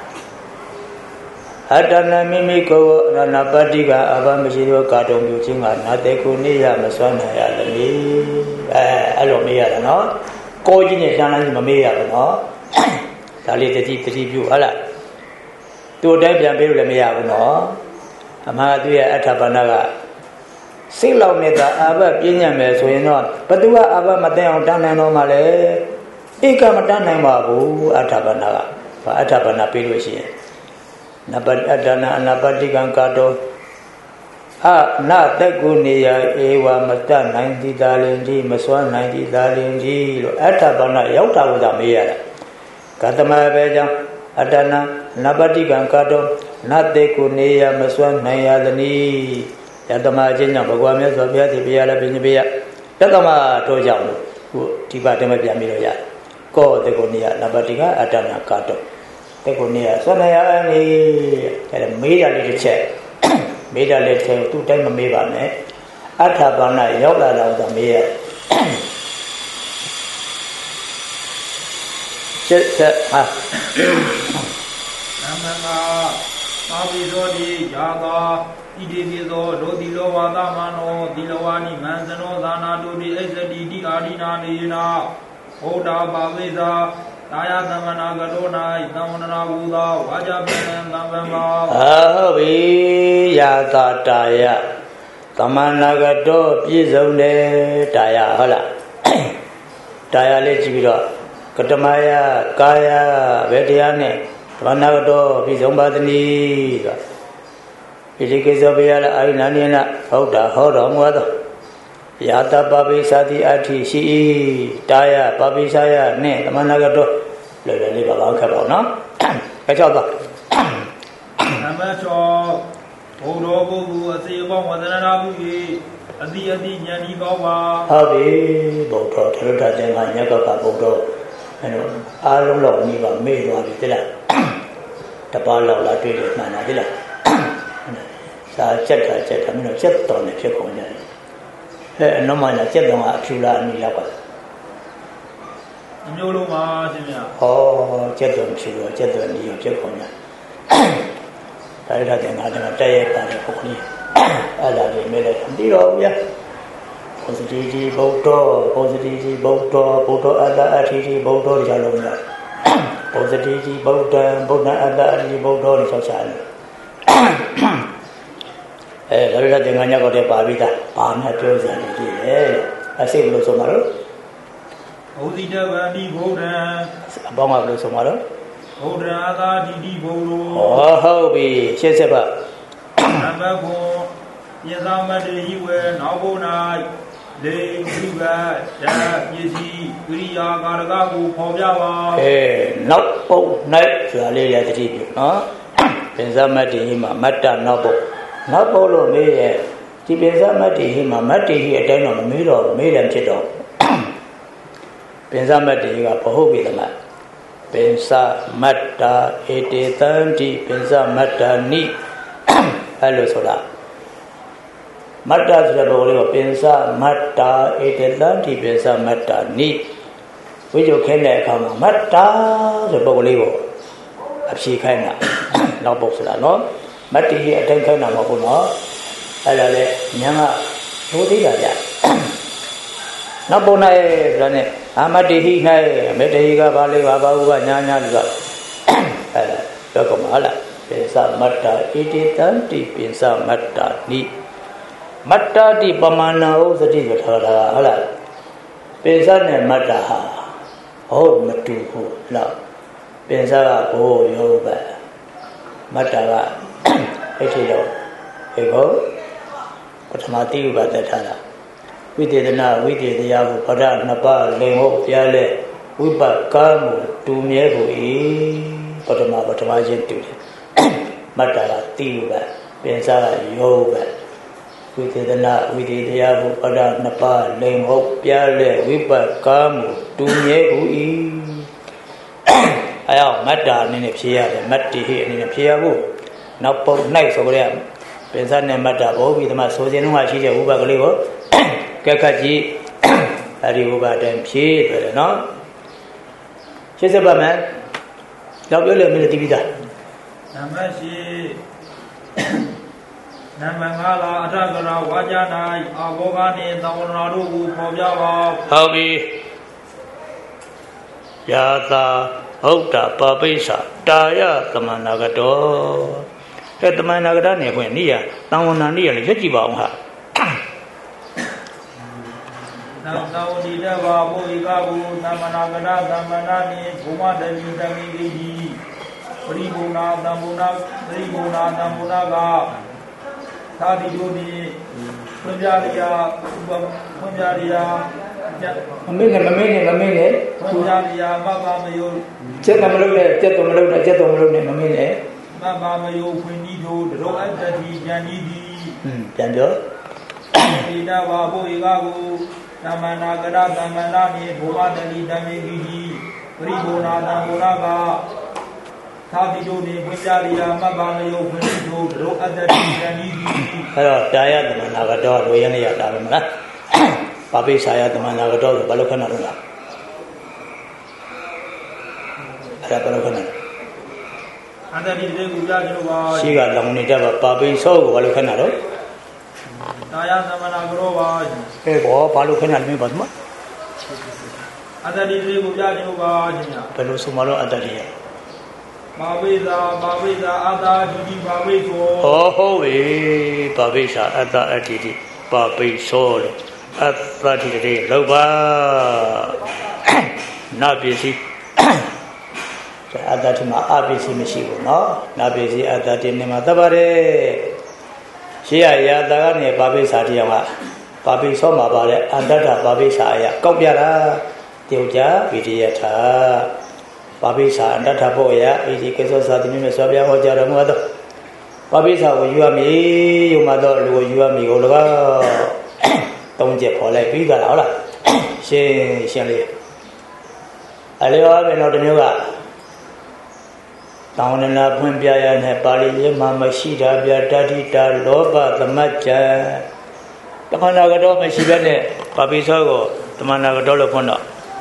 Atana Mimiko, Nabatica, Abamashiro, Katom, using another Gunia, Maswana, Alami. Alomia, no? Coaching is done in Mamia, no? Tali the deep review, Allah. တို့တိုင်းပြန်ပေးလို့လည်းမရဘူးနော်အမှားသူရဲ့အထာပနာကစိတ်လောက်နေတာအာဘပြင်းညံ့မယ်ဆိုရင်တော့ဘသူကအာဘမသိအောင်တန်းနိုင်တော့မှလည်းဧကမတန်းနိုင်ပါဘူးအထာပနာကအထာပနာပေးလို့ရှိရင်နပတ္တနာအနာပတိကံကတော့အနာတက်ကုနေယဧဝမတတ်နိုင်သီတာလင်ကြီးမစွမ်းနိုင်သီတာလင်ကြီးလို့အထာပနာရောက်တာကိုသာမေးရတာကတမပဲကြောင့်အတနာနပတိကံကတော့နတက်ကုနေယမစွမ်းနိုင်ရသည်ယတမအချင်းကြောင့်ဘဂဝါမြတ်စွာဘုရားဒီဘုရားလည်းပညာပေးရတက္ကမထိုးကြောင့်ခုဒီပါတည်းမပြန်ပြီးတော့ရကောတက်ကုနေယနပတိကအတနာကတော့တက်ကုနေယစွမ်းနိုင်ရသည်အဲ့ဒါမေးရလေးတစ်ချက်မေးတာလေးထဲသူ့တိုင်းမမေးပါနဲ့အထာပနာရောက်လာတော့သာမေးရချက်ဟာနမနာသာဝိသောတိယာသာဣတိပိသောဒုတိလောဝါသမနောတိလဝါနိမံဇနောသာနာတုတိအိသတိတိအာရိနာနေနာဘုဒ္ဓဘာဝိသာတာယသမနာကတော၌သံဝန္ဒနာဘူသာဝါကြပိနံသံဗံမာဟုတ်ပြီယာသာတာယသမနာကတောပြည့်စုံတယ်တာယဟုတ်လားတာယလေးကြည့်ပြီးတော့ကတမယကာယဘယ်တရားနဲ့သမနာကတောပြည့်စုံပါသနည်းဆိုဣတိကိစ္စဘေယလာအာရိနာနိယနာဟုတ်တာဟောတော်မူသောယာတပပိသတိအဋ္ဌိရှိ၏တာယပပိသယနှင့်သမဏဂတောလွယ်လွယ်လေးပါပါခက်ပါနော်ခက်ချောက်သွားနံပါတ်6ဘုရောပုဂ္ဂိုလ်အစေပေါင်းဝန္ဒနာပြု၏အတိအတိဉာဏ်ဤကောင်းပါဟုတ်ပြီဘုရားထေရထခြင်းကညက်ကဘုရားအဲ့တော့အားလုံးလောက်နေပါမေ့သွားပြီတိလားတပါးလောက်လာတွေ့တယ်မှန်တာတိလားစာချက်တာမင်းတို့ချက်တော်နဲ့ဖြစ်ကုန်ကြတယ်အနောက်မှလည်းချက်တော်ကအဖြူလာအနီလောက်ပါအမျိုးလုံးပါရှင်ဗျာဟောချက်တော်ဖြူတော့ချက်တော်အနီကိုချက်ကုန်ကြဒါရတဲ့ငါတို့တက်ရပါတယ်ခုနကအဲ့ဒါလေးမေးလိုက်ပြီးတော့ဗျာဘုဇတိတိဗုဒ္ဓဘုဇတိတိဗုဒ္ဓဘုဒ္ဓအတ္တအဋ္ဌိတိဗုဒ္ဓတွေကြောင့်လုံးလားဘုဇတိတိဗုဒ္ဓဗုဒ္ဓအတ္တအဋ္ဌိဗုဒ္ဓတွေဆောက်ရှာတယ်ဒါရတဲ့ငါညကောတဲ့ပါပြီးသားဘာမှပြောစရာမရှိရဲ့အစိတ်ဘယ်လိုဆိုမှာတော့ဘုဇိတဗန္တိဗုဒ္ဓံအပေါင်းကဘယ်လိုဆိုမှာတော့ဗုဒ္ဓအာသာတိတိဘုံလိုဟုတ်ပြီရှင်းဆက်ပါနံပါတ်9ယသမတ္တိဝေနောက်ဘုံ၌လေပြုကဓာတ်ပစ္စည်းဝိရိယကာရကကိုဖော်ပြပါနောက်ပုံ၌ဆိုတာလေးလည်းတတိပြုနော်ပင်စမတ္တိဟိမှာမတ္တနောက်ပုတ်လို့မေးရဲ့ဒီပင်စမတ္တိဟိမှာမတ္တိဟိအတိုင်းတော့မမေးတော့မေးတယ်ဖြစ်တော့ပင်စမတ္တိဟိကဘဟုတ်ပြီသမပင်စမတ္တာဧတေတံတိပင်စမတ္တာနိအဲ့လိုဆိုတာမတ္တဆိုတဲ့ဘောလေးကိုပင်စမတ္တာဧတေတံတိပင်စမတ္တာနိဝိဇ္ဇုခင်းတဲ့အခါမှာမတ္တာဆိုတဲ့ဘောလေးကိုအဖြေခိုင်းတာနောက်ပုတ်ဆိုတာနော်မတ္တိဟိအတိုင်းခိုင်းတာမဟုတ်ဘူးနော်အဲ့ဒါလေဉာဏ်ကသိုးသေးတာကြနောက်ပုံ၌ဆိုတာနဲ့အာမတ္တိဟိ၌မေတ္တိဟိကဘာလေးဘာဟုကညာလို့ဆိုအဲ့ဒါပြောကုန်ပါလားပိစမတ္တာဣတိတံတိပိစမတ္တာနိမတ္တာတိပမာဏဥစတိဆိုထားတာဟုတ်လားပိစနဲ့မတ္တာဟာဟုတ်မတူဘူးလားပိစကဘိုးရောပဲမတ္တာကအဲ့ဒီတော့ဒီကောပထမတိဥပဒထားတာဝိသေသနာဝိသေတရားကိုဗဒနှစ်ပါးလင်ဟုတ်ပြလဲဝိပကာမှုတူမြဲကိုပထမချင်းတူတယ်မတ္တာကတိဥပပင်စားကယောဥပဝိသေသနာဝိသေတရားကိုဗဒနှစ်ပါးလင်ဟုတ်ပြလဲဝိပကာမှုတူမြဲကိုအဲအောင်မတ္တာအနေနဲ့ဖြေရတယ်မတ္တိဟိအနေနဲ့ဖြေရဖို့နောက်ပုံ၌ဆိုကြရပင်စားနဲ့မတ္တာဘောဝိသမဆိုခြင်းလုံးကရှိတဲ့ဝိပကလေးကိုကက်ခတ်ကြည့်အရိဝဘတံဖြေတယ်နော်ရှင်းစပါမယ်တော့ပြောလို့မင်းတိပိသားနံပါတ်ရှိနံပါတ်5လာအထကရာဝါကြ၌အာဘောဂနှင့်သံဝရတို့ကိုပေါ်ပြပါဟုတ်ပြီယာတာဟုတ်တာပပိစ္ဆာတာယသမဏဂတောတဲ့သမဏဂတနဲ့ခွင့်နိယသံဝနာနိယလည်းရက်ကြည့်ပါအောင်ဟာသာဝတိတဘာဘုဣကဘူသမ္မနာကရသမ္မနာနိဘုမတတိတမိတိပရိဘုနာသမ္ဗုနာပရိဘုနာသမ္ဗုနာကသာတိတို့နိဖွင့်ပြရိယာဖွင့်ပြရိယာမမေ့နဲ့ဖွင့်ပြရိယာမဘာမယုကျက်တော်မလုပ်နဲ့ကျက်တော်မလုပ်နဲ့မမေ့နဲ့မဘာမယုဖွင့်ဤတို့ဒရောအတ္တိဉာဏ်ဤသည်ပြန်ပြောဣဒဝါဘုဣကဘူသမ္မနာကရသမ္မနာနိဘုမတတိတမိတိပရိဘုနာသမ္ဗုနာကသာတိတို့နိဖွင့်ပြရိယာမဘာမယုဖွင့်ဤတို့ဒရောအတ္တိဉာဏ်ဤသည်အဲ့တော့တာယသမဏဂတောလိုရင်းလေးရတာပဲမလားပါပိစာယသမဏဂတောဆိုဘာလို့ခဏတော့လားအဲ့ဒါဘာလို့ခဏအတ္တိတေကူပြခြင်းပါရှိကလောင်နေတတ်ပါပိစောကိုဘာလို့ခဏတော့တာယသမဏဂရောပါဘောဘာလို့ခဏလည်းမပါဘူးမအတ္တိတေကူပြခြင်းပါခြင်းညာဘယ်လိုဆိုမှတော့အတ္တိရပါပိစာအတ္တာတိတိပါပိသောဟုတ်ပြီပါပိစာအတ္တအတ္တိပါပိသောလို့အတ္တတိတေလောက်ပါနာပစ္စည်းအတ္တတိမှာအပစ္စည်းမရှိဘူးเนาะနာပစ္စည်းအတ္တတိနဲ့မှာသတ်ပါတယ်ရှေးရရာတာကနေပါပိစာတရားကပါပိသောမှာပါတဲ့အတ္တပါပိစာအရာကောက်ပြတာတေကြဗိဒိယထာပါပိစာအတ္တဖို့ရအေဒီကေသောသာတိမျိုးနဲ့ဆွာပြဟောကြားတော်မူသောပါပိစာကိုယူရမည်ယူမှတော့လူကိုယူရမည်ကိုလည်းသုံးချက်ခေါ်လိုက်ပြီးသားလားဟုတ်လားရှင်းလေးအလျောပဲတော့တမျိုးကတောင်းနာဖွင့်ပြရတဲ့ပါဠိရမှာမရှိတာပြတတိတာလောဘသမတ်ကြတမနာကတော့မရှိဘဲနဲ့ပါပိသောကိုတမနာကတော့လို့ဖွင့်တော့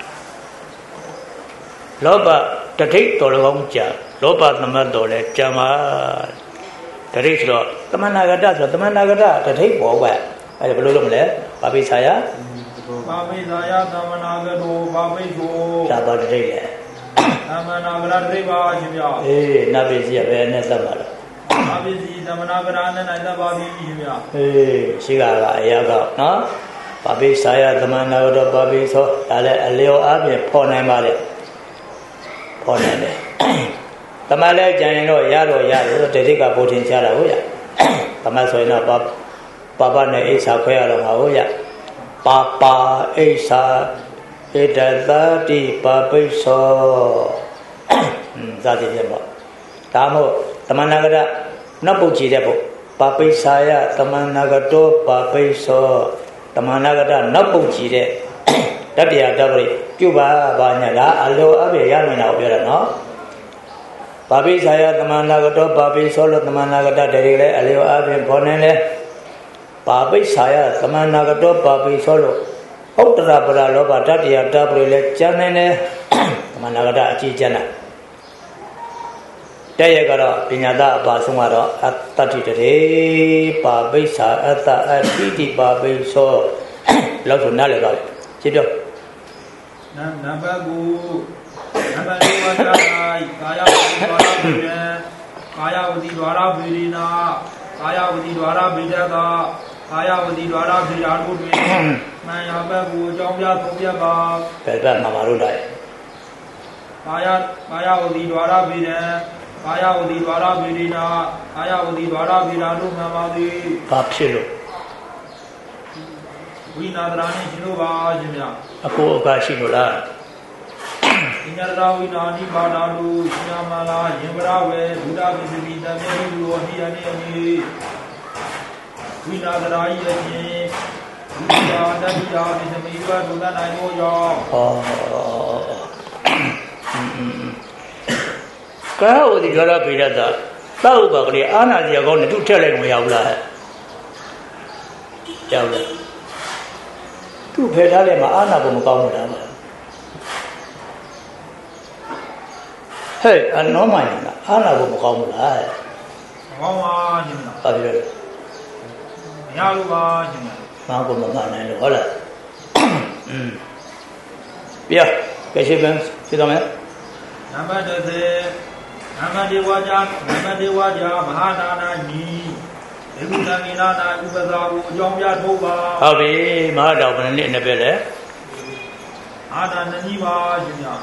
လောဘတထိတ်တော်၎င်းကြလောဘသမတ်တော်လဲကြံပါတထိတ်ဆိုတော့တမနာကတဆိုတော့တမနာကတတထိတ်ပေါ်ပဲအဲ့ဒါဘယ်လိုလုပ်မလဲပါပိစာယသမ္မနာကတောပါပိသောဒါပါတထိတ်လေသမ္မနာကရတိပါရှင်ဗျာနတ်ပစ္စည်းပဲနဲ့သတ်ပါလားနတ်ပစ္စည်းသမ္မနာကရနဲ့နိုင်သတ်ပါပြီရှင်ဗျာရှိကအရာကောက်နော်ပါပိစာယသမ္မနာကတော့ပါပိသောဒါလည်းအလျော်အပြင်ဖော်နိုင်ပါလေဖော်နိုင်တယ်တမန်လည်းကြံရင်တော့ရတော့ရတယ်တတိကဘုထင်ချတာဟုတ်ရတမန်ဆိုရင်တော့ပါပနဲ့အိဆာခွဲရတော့မှာဟုတ်ရပါအိဆာဧတသတိပါပိသောဇာတိပြပေါ့ဒါမို့သမဏဂတနတ်ပုတ်ကြည်တဲ့ပုတ်ပါပိစာယသမဏဂတောပါပိသောသမဏဂတနတ်ပုတ်ကြည်တဲ့တတ္တရာတပရိပြုပါဘာညာလားအလိုအပြည့်ရနိုင်တာကိုပြောတာနော်ပါပိစာယသမဏဂတောပါပိသောလို့သမဏဂတတည်းလည်းအလိုအပြည့်ခေါ်နေလေပါပိစာယသမဏဂတောပါပိသောလို့ဥတ္တရပရလောဘတတ္တရာတပရိလည်းကျမ်းနေတယ်သမဏဂတအကြည့်ကျမ်းတာတဲ့ရကတော့ပညာသားအပါဆုံးကတော့အတ္တိတရေပါပိစာအတ္တအတိတိပါပိသောလောက်ဆိုနားလည်ပါလေရှင်းပြောနံပါတ်9နံပါတ်4ဝါဒကာယဝတိဒွါရပိရံကာယဝတိဒွါရပိရိနာကာယဝတိဒွါရပိတကကာယဝတိဒွါရပိရာတို့တွင်မှန်ရဘတ်ကိုအကြောင်းပြသုံးပြပါဘယ်ဘက်မှာမလို့တိုင်းကာယဝတိဒွါရပိရံကာယဝတိဒွါရပိရိနာကာယဝတိဒွါရပိရာတို့မှန်ပါသည်ဘာဖြစ်လို့ဝိနာဒရာနဲ့ရှင်တို့ပါရှင်ဗျာအကိုအကရှိလို့လားဉာဏရာဝိနာနိပါဒာလူရှင်မလာယင်္ဗရဝေဘုဒ္ဓပိစပိတမေလူဝဟိယနေနိဝိနာဒရာယယေဝိနာတတိယနိသမိဝဒုဒနိုင်မောယောကာဝတိဒွါရပိရတသောက်ပါကလေးအာနာစီကောင်းနဲ့သူ့ထက်လိုက်မရဘူးလားရောက်လားသူ့ဖယ်ထားလိုက်မှာအာနာဘုံမကောင်းဘူးလားဟဲ့အနောမိုင်းလားအာနာဘုံမကောင်းဘူးလားမကောင်းပါရှင်ဗျာဘာဖြစ်လဲမရလို့ပါရှင်ဗျာမဘုံမမှန်နိုင်လို့ဟုတ်လားပြကဲရှိပန်းသိတော့မယ်နံပါတ်30နံပါတ်1ဝါကြမဟာဒါနာကြီးဒီကုသမိနာနာဥပဇာကိုအကြောင်းပြထုတ်ပါဟုတ်ပြီမဟာတော်ဘယ်နှစ်ပဲလဲအာဒါနကြီးပါရှင်ဗျာ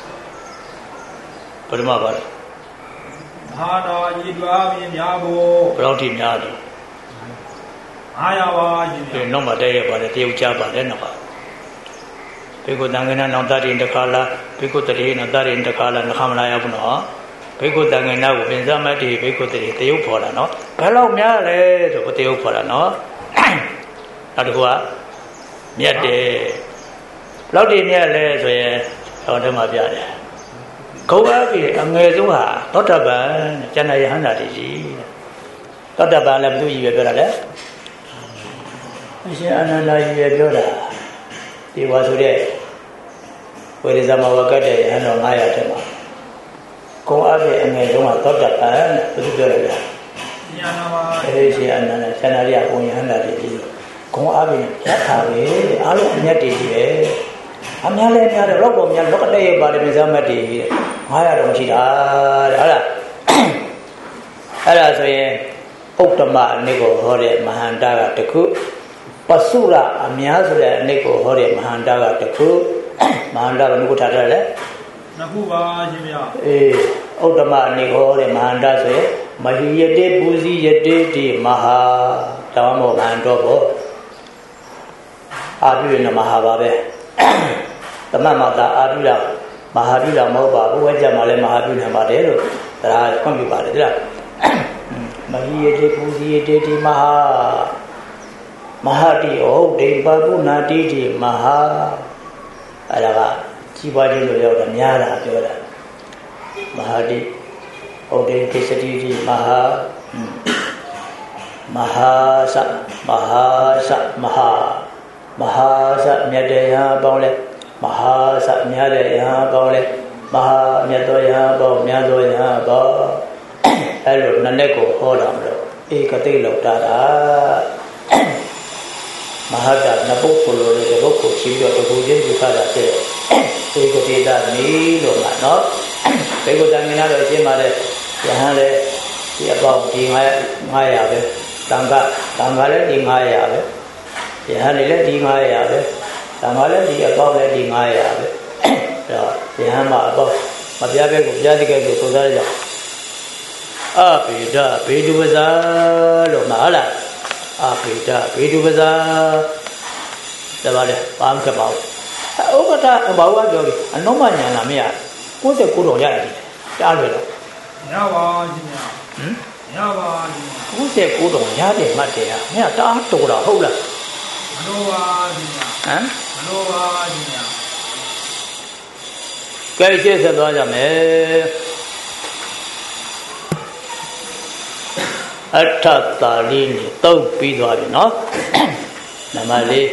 ပထမပါလေမဟာတော်ရည်တွားပြင်းများဖို့ဘယ်လောက်ထိများတယ် 900ပါရှင်ဗျာနောက်မှတည့်ရပါတယ်တရုတ်ကြပါတယ်နော်ဘေကုတံငနာနောင်တတိတခါလာဘေကုတရေနတရိတခါလာနှခမလာရဘူးနော်ဘေကုတံငနာကိုပင်စမတ်တိဘေကုတရေတရုတ်ခေါ်တာနော်ဘယ်လောက်များလဲဆိုတရုတ်ခေါ်တာနော်နောက်တစ်ခုကမြတ်တယ်ဘယ်လောက်တိမြတ်လဲဆိုရင်တော်တယ်မှာပြတယ်ဂုံအားဖြင့်အငယ်ဆုံးဟာသောတပန်ကျန်တဲ့ယဟန္တာတွေကြီးသောတပန်လည်းဘယ်သူကြီးပဲပြောတာလဲအရှင်အနန္ဒာကြီးပဲပြောတာဒီဝါဆိုတဲ့ဝေဒဇမဝကတ်တဲ့ယဟန်တော်900ထဲမှာဂုံအားဖြင့်အငယ်ဆုံးဟာသောတပန်ဘယ်သူပြောလဲဗျာညာနာပါရှင်အနန္ဒာကျန်တဲ့ယဟန်ယဟန္တာတွေကြီးဂုံအားဖြင့်ရထားပဲအားလုံးအမြတ်တွေကြီးပဲအများလဲများတယ်တော့ပေါ်များလောကတဲ့ရပါတယ်မြတ်မတ်တွေ900တော့ရှိတာတဲ့ဟုတ်လားအဲ့ဒါဆိုရင်ဥတ္တမအနည်းကိုဟောတဲ့မဟာန္တာကတခုပစုရအများဆိုတဲ့အနည်းကိုဟောတဲ့မဟာန္တာကတခုမဟာန္တာကဘယ်လိုထားတယ်လဲနှစ်ခုပါရှင်ဗျာဥတ္တမအနည်းကိုဟောတဲ့မဟာန္တာဆိုရင်မဟိယတေပူဇိယတေတိမဟာတောင်းမောမဟာန္တောဘောအာပြုရင်မဟာပါပဲသမမတာအာပြုလာမဟာပြုလာမဟုတ်ပါဘူးဝဲကြမှာလည်းမဟာပြုနေပါတယ်လို့တရားခွင့်ပြုပါတယ်တိလားမဟိယတေပူဇိယတေတိမဟာမဟာတိဟုတ်ဒိပပုနာတိတိမဟာအဲ့ဒါကကြီးပွားခြင်းလို့ရောက်တာများတာပြောတာမဟာတိဟုတ်ဒိကိစ္စတိတိမဟာမဟာမြတ်တရားပေါင်းလဲမဟာစမြတ်တဲ့ယဟပေါင်းလဲမဟာမြတ်သောယဟပေါင်းမြတ်သောယဟပေါင်းအဲ့လိုနှစ်လက်ကိုဟောတာမလို့ဧကတိလောက်တာမဟာတာနပုတ်ကိုလိုတဲ့ဘုတ်ကိုရှိပြီးတော့တခုချင်းယူခတာဖြစ်ဧကတိတာနီလို့မှာနော်ဘေကုတံငင်တော့ရှင်းပါတယ်ယဟန်လဲဒီအပေါင်းဒီ900ပဲတန်ခါလည်းဒီ900ပဲယဟန်လည်းဒီ900ပဲဒါမှလည်းဒီအပေါင်းလည်းဒီ900ပဲအဲ့တော့ယဟန်မှာအပေါင်းမပြဘက်ကိုပြတိကဲကိုဆိုသားကြအပိဒဘေဒုပဇာလို့မှာဟုတ်လားအပိဒဘေဒုပဇာဒါပါလေဘာမှမပေါ့ဥပဒဘာဝပြောပြီးအနောမညာနာမရ69တော်ရတယ်ကြားလွယ်တော့ရပါရှင်ဗျာ Ya ba. Cú xe cú đồng giá để mà để à, nghe ta tụ đó không là. Alo ba gì nhỉ? Hả? Alo ba gì nhỉ? Cái xe sẽ đó là mẹ. Attatali ni tau pi dwa bi no. Namali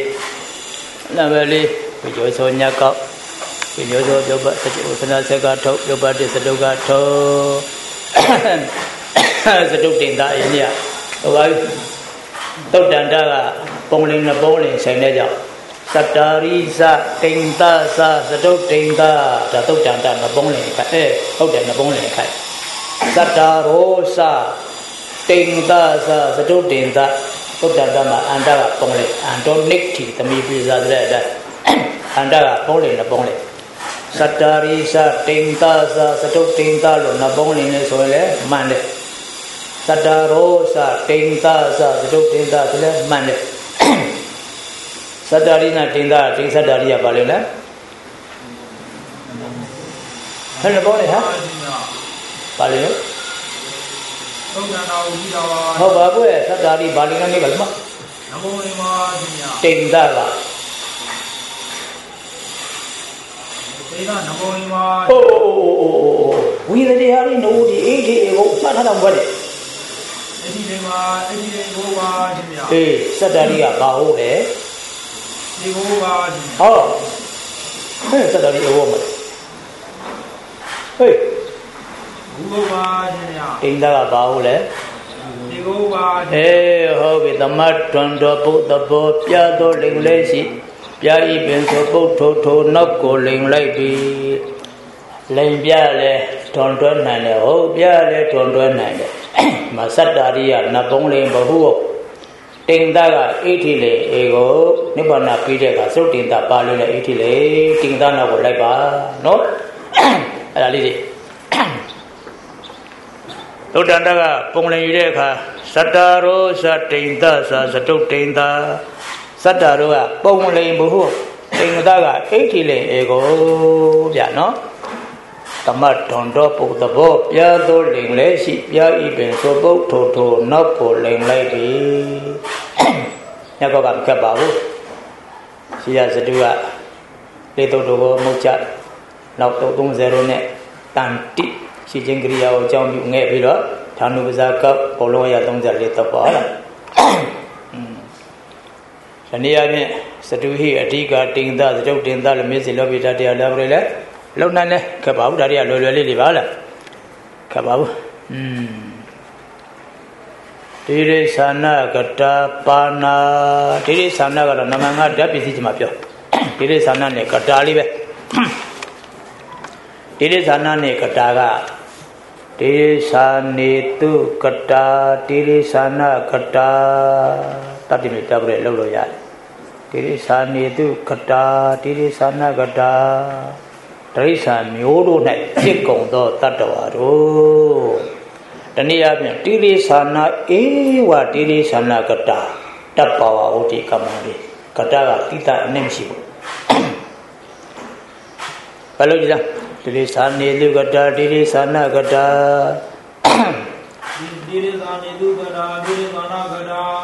bây giờ số nhà cậu bây giờ số cho bạn sẽ na sẽ cả thâu cho bạn để sẽ đâu cả thâu sẽ đâu tiền đại gì à rồi tốt đàn ra là bông lên sáng nay giờ satari sa tiền ta sa sẽ đâu tiền ta đã tốt đàn ra là bông lên khai tốt đàn là bông lên khai sataro sa tiền ta sa sẽ đâu tiền ta tốt đàn ra mà anh ta là bông lên anh đó nick thì tầm bi ra đây anh ta là bông lên satari sa tiền ta sa sẽ đâu tiền ta luôn là bông lên rồi lấy man đấy sataro sa tiền ta sa sẽ đâu tiền ta thì lấy man đấy satari na tiền satari à bao nhiêu đấy hay là bông này hả bao nhiêu không bao nhiêu satari bao nhiêu này cái mà tiền ta là we the day hari no di e go ma tha dang bwat de satari ga ba ho le di go ba di ho satari e ho ma go ba di ya tin da ga ba ho le di go ba ho bi tamat twan do bu da bo pya do ling le si Pia y bên số bút thô nóc của linh lại bị linh bia le tròn tròn này nè hố bia le tròn tròn này nè mà sát đà đi à na bông lên bảo hú tiền ta cả ít thì lệ ego nếu mà na pi để cả số tiền ta ba lên là ít thì lệ tiền ta nào cũng lại ba nó là gì tôi đang ta cả bông lên như thế cả sát đà rồi sát tiền ta sát trâu tiền ta sát đà rồi à bông lên bảo hú tiền ta cả ít thì lệ ego dạ nó Tamat thonto pu tabo pya do ling le si pya y bên số bốc thô nó cổ ling lại đi nhà có cảm chấp bảo si ya sẽ đưa để tôi đồ một chặt nọc tôi tung zero nè tàn tị si chân kia ở trong bị nghe vì đó thằng nuôi gia cấp cổ lô ya tung zero để tập bảo là cho nên sẽ đưa hi ở đi cả tiền ta sẽ tiền ta là mấy gì lo bị ta đi làm rồi đấy lâu nay nè các bảo đã đi lôi đi bảo là các bảo Tiri sana kata pana Tiri sana kata nama ngada bisi cuma pio Tiri sana ne kata li be Tiri sana ne kata ga Tiri sana tu kata Tiri sana kata Tapi ni tak boleh lalu ya Tiri sana tu kata Tiri sana kata Tari san miodo này chiếc cổng đó tát đầu rồi, đàn này à biển tiri sana và tiri sana kata đáp vào ở trên kamari kata là kita nem siu, kalau gì đó tiri sana itu kata tiri sana kata, tiri sana itu kata tiri sana kata,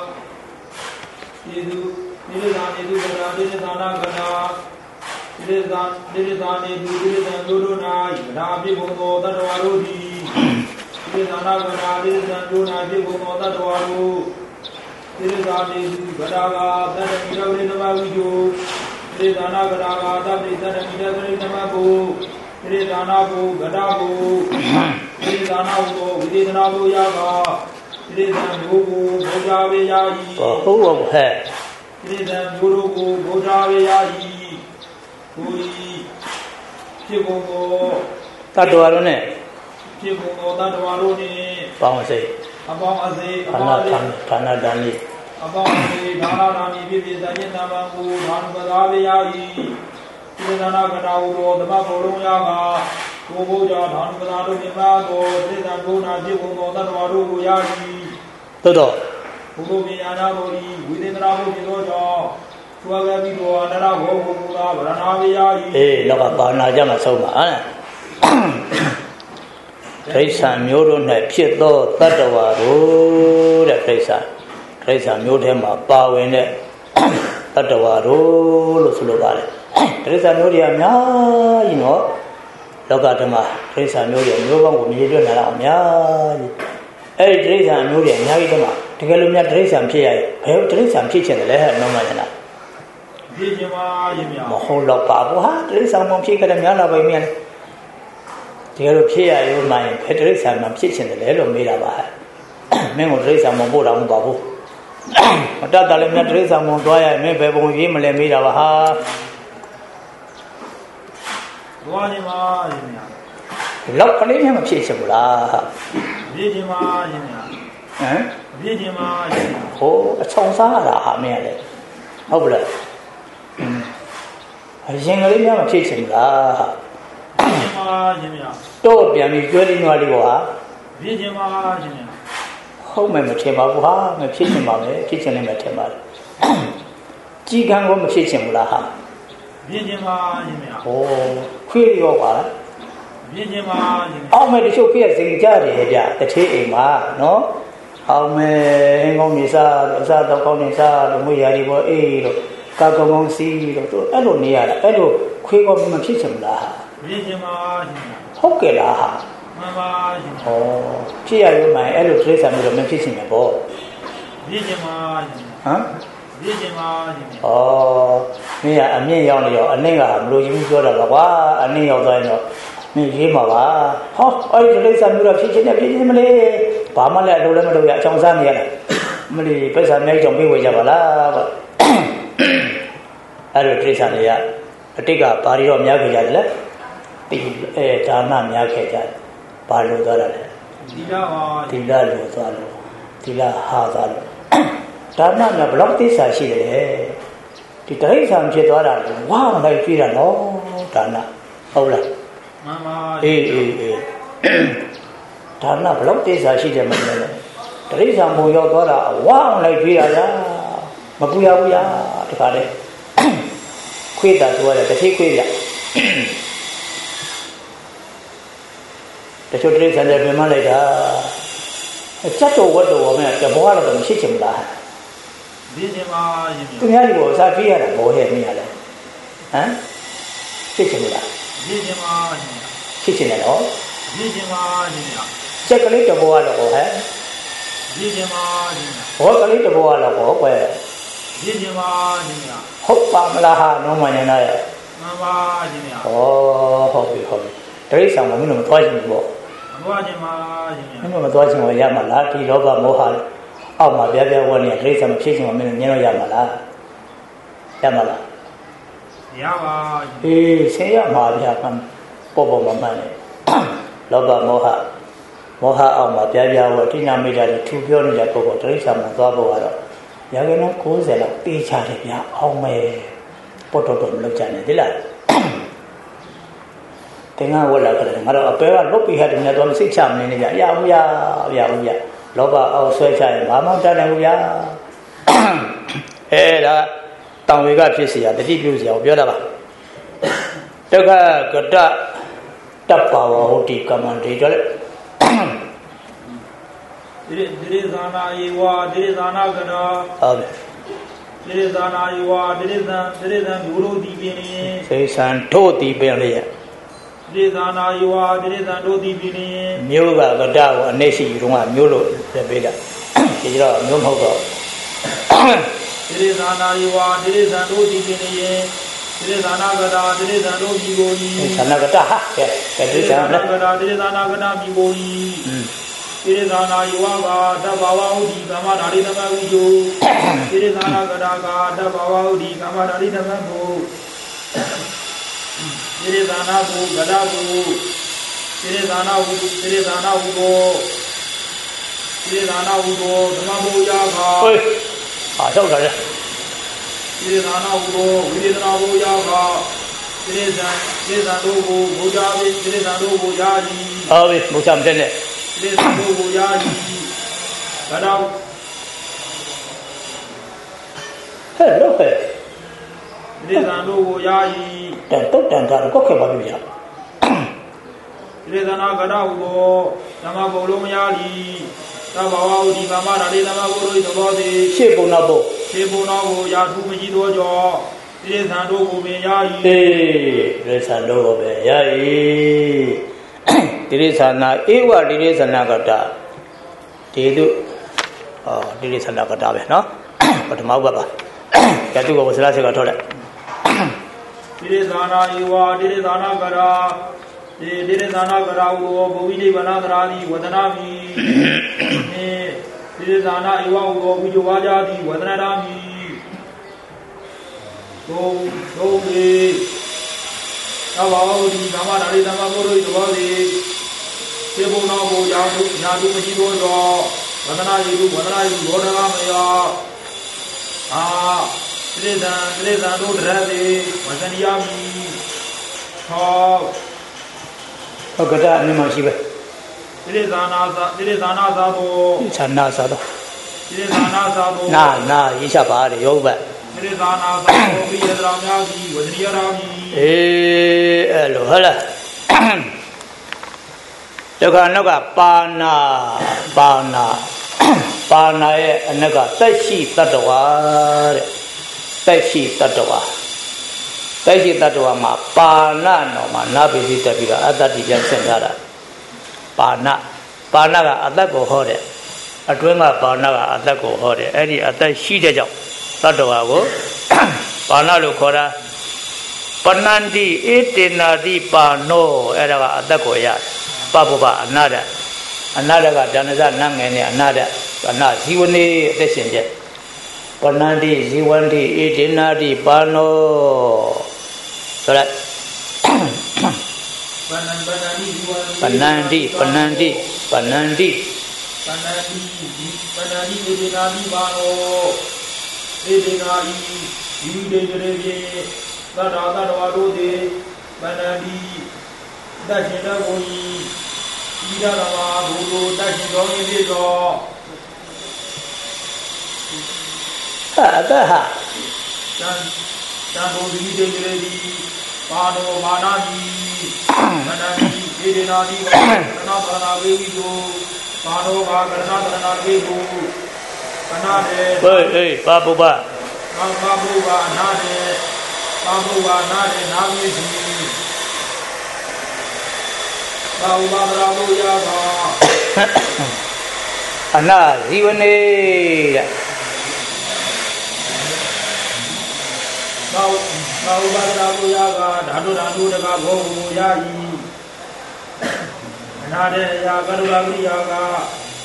tiri sana itu kata tiri sana kata. Tiri sana itu dulu naik, nabi bungo tak waru di. Tiri sana kena tiri sana nabi bungo tak waru. Tiri sana itu kadaga tak ada beri nama wujud. Tiri sana kadaga tak beri nama bu. Tiri sana bu kadagu. Tiri sana bu wujud nama bu yaga. Tiri sana bu boja bejayi. Bahu apa? Tiri sana bu boja bejayi. Ta đồ luôn nè. Ta đồ luôn nè. Bao nhiêu? Bao nhiêu? Thana Dani. Bao nhiêu? Thana Dani bị giải nhân nam ngu thằng bờ đá về ai? Chúng ta na cái đầu đồ đâm vào cổ đông ya cả. Cô bố cho thằng bờ đá đồ niệm ba đồ thế thằng cô na chỉ cô ta đồ đồ ya đi. Tốt rồi. Cô bố bị anh na đồ đi, quý tên na bố chỉ đồ cho. Chua cái bị đồ anh na bố cô ta bờ na về ai? Nó có bao na cho mà sâu mà. ဒိဋ္ဌံမျိုးတို့၌ဖြစ်သောတတ္တဝါတို့တဲ့ဒိဋ္ဌံမျိုးထဲမှာပါဝင်တဲ့တတ္တဝါတို့လို့ဆိုလိုပါတယ်ဒိဋ္ဌံမျိုးတွေအများကြီးနော်လောကဓမ္မဒိဋ္ဌံမျိုးတွေမျိုးပေါင်းကိုမြည်တွက်လာတာအများကြီးအဲ့ဒီဒိဋ္ဌံမျိုးတွေအများကြီးတည်းမှာတကယ်လို့များဒိဋ္ဌံဖြစ်ရရင်ဘယ်ဒိဋ္ဌံဖြစ်ချင်တယ်လဲဟဲ့နော်မကျင်လားဖြစ်ချင်ပါရင်များမဟုတ်တော့ပါဘူးဟာဒိဋ္ဌံမှဖြစ်ကြတယ်များလာပါ့မြင်တကယ်လို့ဖြစ်ရရုံမှရင်ဘယ်ဒိဋ္ဌံမှဖြစ်ချင်တယ်လဲလို့မေးတာပါမင်းကိုဒိဋ္ဌံမှပို့တာမဟုတ်ပါဘူးမတတ်တယ်လည်းမြတ်ဒိဋ္ဌံမှသွားရမင်းဘယ်ပုံရေးမလဲမေးတာပါဟာသွားနေပါရင်များလောက်ကလေးများမဖြစ်ချင်ဘူးလားဖြစ်ချင်ပါရင်များဖြစ်ချင်ပါရင်ဟိုအချုံစားရတာဟာမင်းလည်းဟုတ်ပလားအရင်ကလေးများမဖြစ်ချင်ဘူးလားဖြစ်ချင်ပါရင်များတော့ပြန်ပြီးကျွဲလေးနွားလေးဟာဖြစ်ချင်ပါရင်များဟုတ်မယ်မထင်ပါဘူးဟာမဖြစ်ချင်ပါပဲဖြစ်ချင်လည်းမထင်ပါဘူးကြီးကံကိုမဖြစ်ချင်ဘူးလားဟာဖြစ်ချင်ပါရင်များဟိုခွေးရောပါလားဖြစ်ချင်ပါရင်အောက်မဲ့တချို့ပြည့်စင်ကြတယ်ဗျတထေးအိမ်မှာနော်အောက်မဲ့ဟင်းကောင်းနေစားအစားတော့ကောင်းနေစားလို့မွေးရာဒီပေါ်အေးလို့ကာကောင်းကောင်းစီးလို့သူအဲ့လိုနေရတာအဲ့လိုခွေးကောမဖြစ်ချင်ဘူးလားဖြစ်ချင်ပါရင်ဟုတ်ကဲ့လားဟာမှန်ပါရင်ဟောဖြစ်ရရုံမှအဲ့လိုဒိဋ္ဌံမျိုးတော့မဖြစ်ချင်ဘူးပေါ့ဖြစ်ချင်ပါရင်ဟမ်ဖြစ်ချင်ပါရင်မင်းကအမြင့်ရောက်နေရောအနှိမ့်ကမလို့ရင်ပြောတာပါကွာအနှိမ့်ရောက်သွားရင်တော့မင်းရေးမှာပါဟောအဲ့ဒီဒိဋ္ဌံမျိုးတော့ဖြစ်ချင်မလဲဘာမှလည်းအလိုလည်းမလုပ်ရအချောင်စားနေရတာမလီပိဿာမြိုက်ကြောင့်ပြေးဝေကြပါလားပေါ့အဲ့လိုဒိဋ္ဌံတွေကအတိတ်ကဘာတွေတော့များခဲ့ကြတယ်လဲဒါနများခဲ့ကြတယ်ဘာလို့သွားတာလဲသီလပါသီလလို့သွားလို့သီလဟာသွားလို့ဒါနကဘလောက်သစ္စာရှိတယ်လေဒီတိဋ္ဌံဖြစ်သွားတာဝါမလိုက်ကြည့်တာနော်ဒါနဟုတ်လားမှန်ပါအေးဒါနဘလောက်သစ္စာရှိတယ်မလဲတိဋ္ဌံပုံရောက်သွားတာဝါမလိုက်ကြည့်တာလားမပူရဘူးလားတခါလေခွေးတာဆိုရတယ်တစ်ထိခွေးရတချို့တိရစ္ဆာန်တွေပြန်မလိုက်တာစက်တော်ဝတ်တော်မဲ့တဘောကတော့မရှိချင်ဘူးလားဒီချင်ပါရင်သူများဒီကိုအစားပြေးရတာဘောဟဲ့မင်းရလဲဟမ်ဖြစ်ချင်ဘူးလားဒီချင်ပါရင်ဖြစ်ချင်တယ်နော်ဒီချင်ပါရင်စက်ကလေးတဘောကတော့ဟဲ့ဒီချင်ပါရင်ဘောကလေးတဘောကတော့ဘောကွယ်ဒီချင်ပါရင်ဟုတ်ပါမလားဟာနောမညာနာရဲ့မှန်ပါရင်ဩဟုတ်ပြီတိရစ္ဆာန်မင်းတို့မသွားချင်ဘူးပေါ့မသွားချင်ပါရင်မင်းတို့မသွားချင်ဘူးရမှာလားဒီလောဘမောဟအောက်မှာပြပြဝတ်နေတိရစ္ဆာန်မဖြစ်ချင်ဘူးမင်းတို့မြင်လို့ရမှာလားရမှာလားရပါဆင်းရမှာဗျာပေါ်မမှန်နဲ့လောဘမောဟအောက်မှာပြပြဝတ်တိညာမိတ်တာတွေထူပြောနေတဲ့ပုဂ္ဂိုလ်တိရစ္ဆာန်မှာသွားဖို့ကတော့ရာခိုင်နှုန်း90လောက်တေးချတယ်ဗျာအောင်မယ်ပေါ်တော်မလုပ်ကြနဲ့ဒီလားတင်္ဂဝတ်လာကြတယ်ငါတို့အပေကလုတ်ပြီးဟတဲ့နဲ့တော့စိတ်ချမနေနဲ့ဗျာရဘူးဗျာလောဘအောက်ဆွဲချရင်ဘာမှတတ်နိုင်ဘူးဗျာဒါတောင်ဝေကဖြစ်เสียတတိပြုเสียကိုပြောတာပါတက္ကကတတပ်ပါဝဟုတ်တိကမ္မန္တိတော့တိရိဇာနာယေဝတိရိဇာနာကတာဟုတ်တယ်တိရိဇာနာယေဝတိရိဇံဒုရောတိပင်နေစေဆံတို့တိပင်လေတိရိဇာနာယေဝတိရိဇံတို့တိပင်နေမျိုးကကတကိုအနေရှိတုန်းကမျိုးလို့ပြပေးတာဒီတော့မျိုးမဟုတ်တော့တိရိဇာနာယေဝတိရိဇံတို့တိပင်နေတိရိဇာနာကတာတိရိဇံတို့ဒီကိုကြီးသနာကတာဟာကဲတိရိဇာနာကတာတိရိဇာနာကတာဒီကိုကြီးတိရိဇာနာယောကတဘာဝဥဒိကာမဓာရိသမဝိယတိရိဇာနာကတာကတဘာဝဥဒိကာမဓာရိသမဘုတိရိဇာနာဘုကတာဘုတိရိဇာနာဝုတိရိဇာနာဝုဘောတိရိဇာနာဝုဘောဓမ္မဘုယာခာဟုတ်တယ်တိရိဇာနာဝုဘောဝိသေနာဘုယာခာတိရိဇာတို့ဘုဘုရားပိတိရိဇာတို့ဘုရားကြီးဟုတ်ပြီဘုရားမတဲ့နဲ့တိရိဇာတို့ဘုရားကြီးဒါတော့ဟဲ့လို့ဟဲ့တိရိဇာတို့ဘုရားကြီးတုတ်တန်တာကောက်ခဲ့ပါပြီဗျာတိ Tridana Gadao, Nama Bolo Mayali, Tabao, the Kamara, Nama Bolo is the body, Shebonabo, Shebonabo, Yatu Mijido, Tridano Mayai, Resando Yai, Tirisana, Ewa, Tirisana Gata, Tidu, Tirisana Gata, no? But Mababa, Katu was last toilet. Tirisana, Ewa, Tirisana Gada. Tirisana Garao, Bovidi Vanagradi, Wadanami, Tirisana Iwa, Vijawajadi, Wadanami, so Tawadi, Namanari, Namaguru, Tawadi, Tebunabo, Yadu Majido, Wadanayi, Wadamaya, Tirisano Dradi, Wadaniyami, Gata Nimashiba. Tirisana Sado, Sana Sado. Tirisana Sado, Na, Ishabari, Yoba. Tirisana Sado, Yadramaki, Wadriyarami. Hello, hello. Yoga Pana, Naga, Tashi Tatawa, Tashi Tatawa, Pana, no, Manabi, Atati Jansendara. Pana, Atako Hore, a Twinga Pana, Atako Hore, any Atashi Tatawa, Pana Lucora, Panandi, Etinadi Pano, Era Atakoya, Papa, another Janaza Nang and another, Ziwani, Descendant. Panandi, Ziwandi, Etinadi Pano. So that Panandi, Etinadi Bano, Etinadi, Yudे Tadawado de Panandi, Dashina Boy, Idama, Budo, Dashidon Vido. Tanto Yudé, Pano, Manani, Manani, Edinadi, Kanatana Vido, Pano, Kanatana Vido, Kanade, hey, Papuba. Papuba, Nade, Papuba, Nade, Navi, Papuba, Bravo, Yaga, Anna, Zivane, Papuba, Bravo, Yaga, Dadu, Dabo, Yagi, Nade, Yaga, Yaga,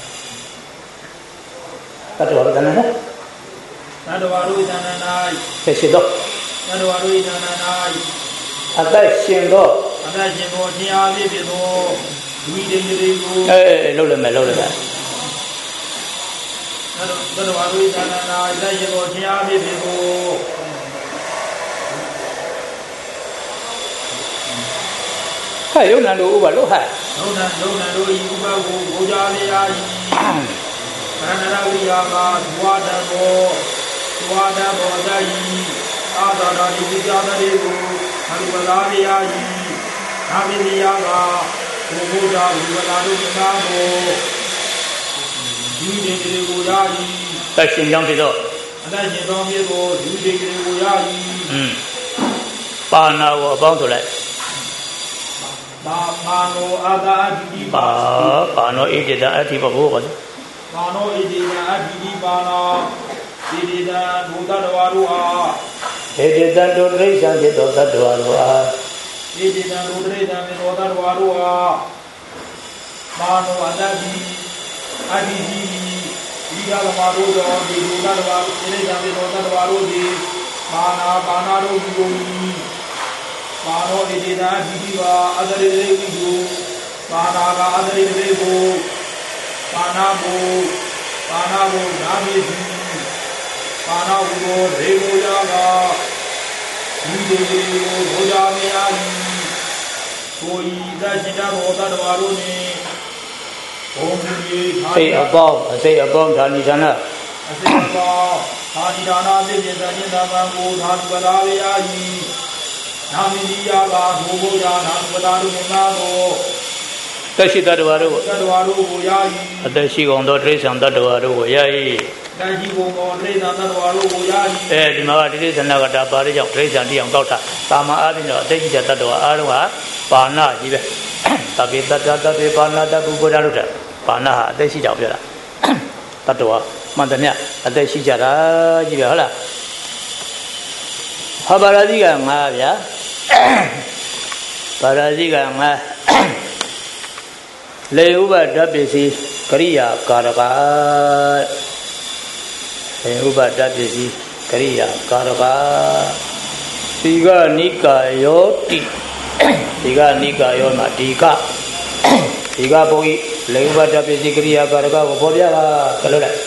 Katuatanana, Nadawaru, Nanai, Peshido, Nadawaru, Nanai, Atashindo, Adashimo, Tia, Vivido, we did Lulame, Nadawaru, Nanai, Adashimo, Tia, Vivido. Hey, you know, Uba, no, you go, Kanaraviyaga, Suadabo, Dai, Adana, Vijadaribu, Halivalaviyayi, Naviyaga, Ubuda, Vivaladu Namo, Yudeguyai, Tashin Yankido, and then you don't get all Yudeguyai, Pana, about to let Mano, Ada, Pano, it the Atipa. Mano, Edina, Adibana, Edina, Budadawarua, Edina, don't raise and get all that Dwarua. Edina, Rudreda, and Odawarua, Mano, Adabi, Adidi, Idalamarudo, the Budadawaru, Edina, and Odawaru, Mana, Banaro, Mano, Edina, Diva, other Revu, Mana, other Revu. Panabo, Nami, Panabo, Rego Yaga, Udo, Rodamiani, Koi, Dashina, Rodavarone, Omni, say above, Tanizana. I say above, Tanidana, Viviana, Mango, Nanvalavai, Namiyaga, Nogoya, Nanvadaru, သက်ရှိတတ္တဝါတို့ကိုတတ္တဝါတို့ကိုရ၏အသက်ရှိကုန်သောတိရစ္ဆာန်တတ္တဝါတို့ကိုရ၏တရှိကုန်သောတိရစ္ဆာန်တတ္တဝါတို့ကိုရ၏ဒီမှာကတိရစ္ဆာန်ကတာပါတဲ့ကြောင့်တိရစ္ဆာန်တရားကောက်တာတာမအားဖြင့်တော့အသက်ရှိတဲ့တတ္တဝါအားလုံးဟာပါဏကြီးပဲတပိတတ္တတပိပါဏတပုဂ္ဂိုလ်လို့တဲ့ပါဏဟာအသက်ရှိကြောင်ပြောတာတတ္တဝါမှန်တယ်မြအသက်ရှိကြတာကြီးပဲဟုတ်လားဟာပါရဇိကငါဗျာပါရဇိကငါလေဥပဓာပစ္စည်းကရိယာကာရကလေဥပဓာပစ္စည်းကရိယာကာရကဒီကနိကာယောတိဒီကနိကာယောမှာဒီကဘုန်းကြီးလေဥပဓာပစ္စည်းကရိယာကာရကကိုပေါ်ပြတာကလို့လိုက်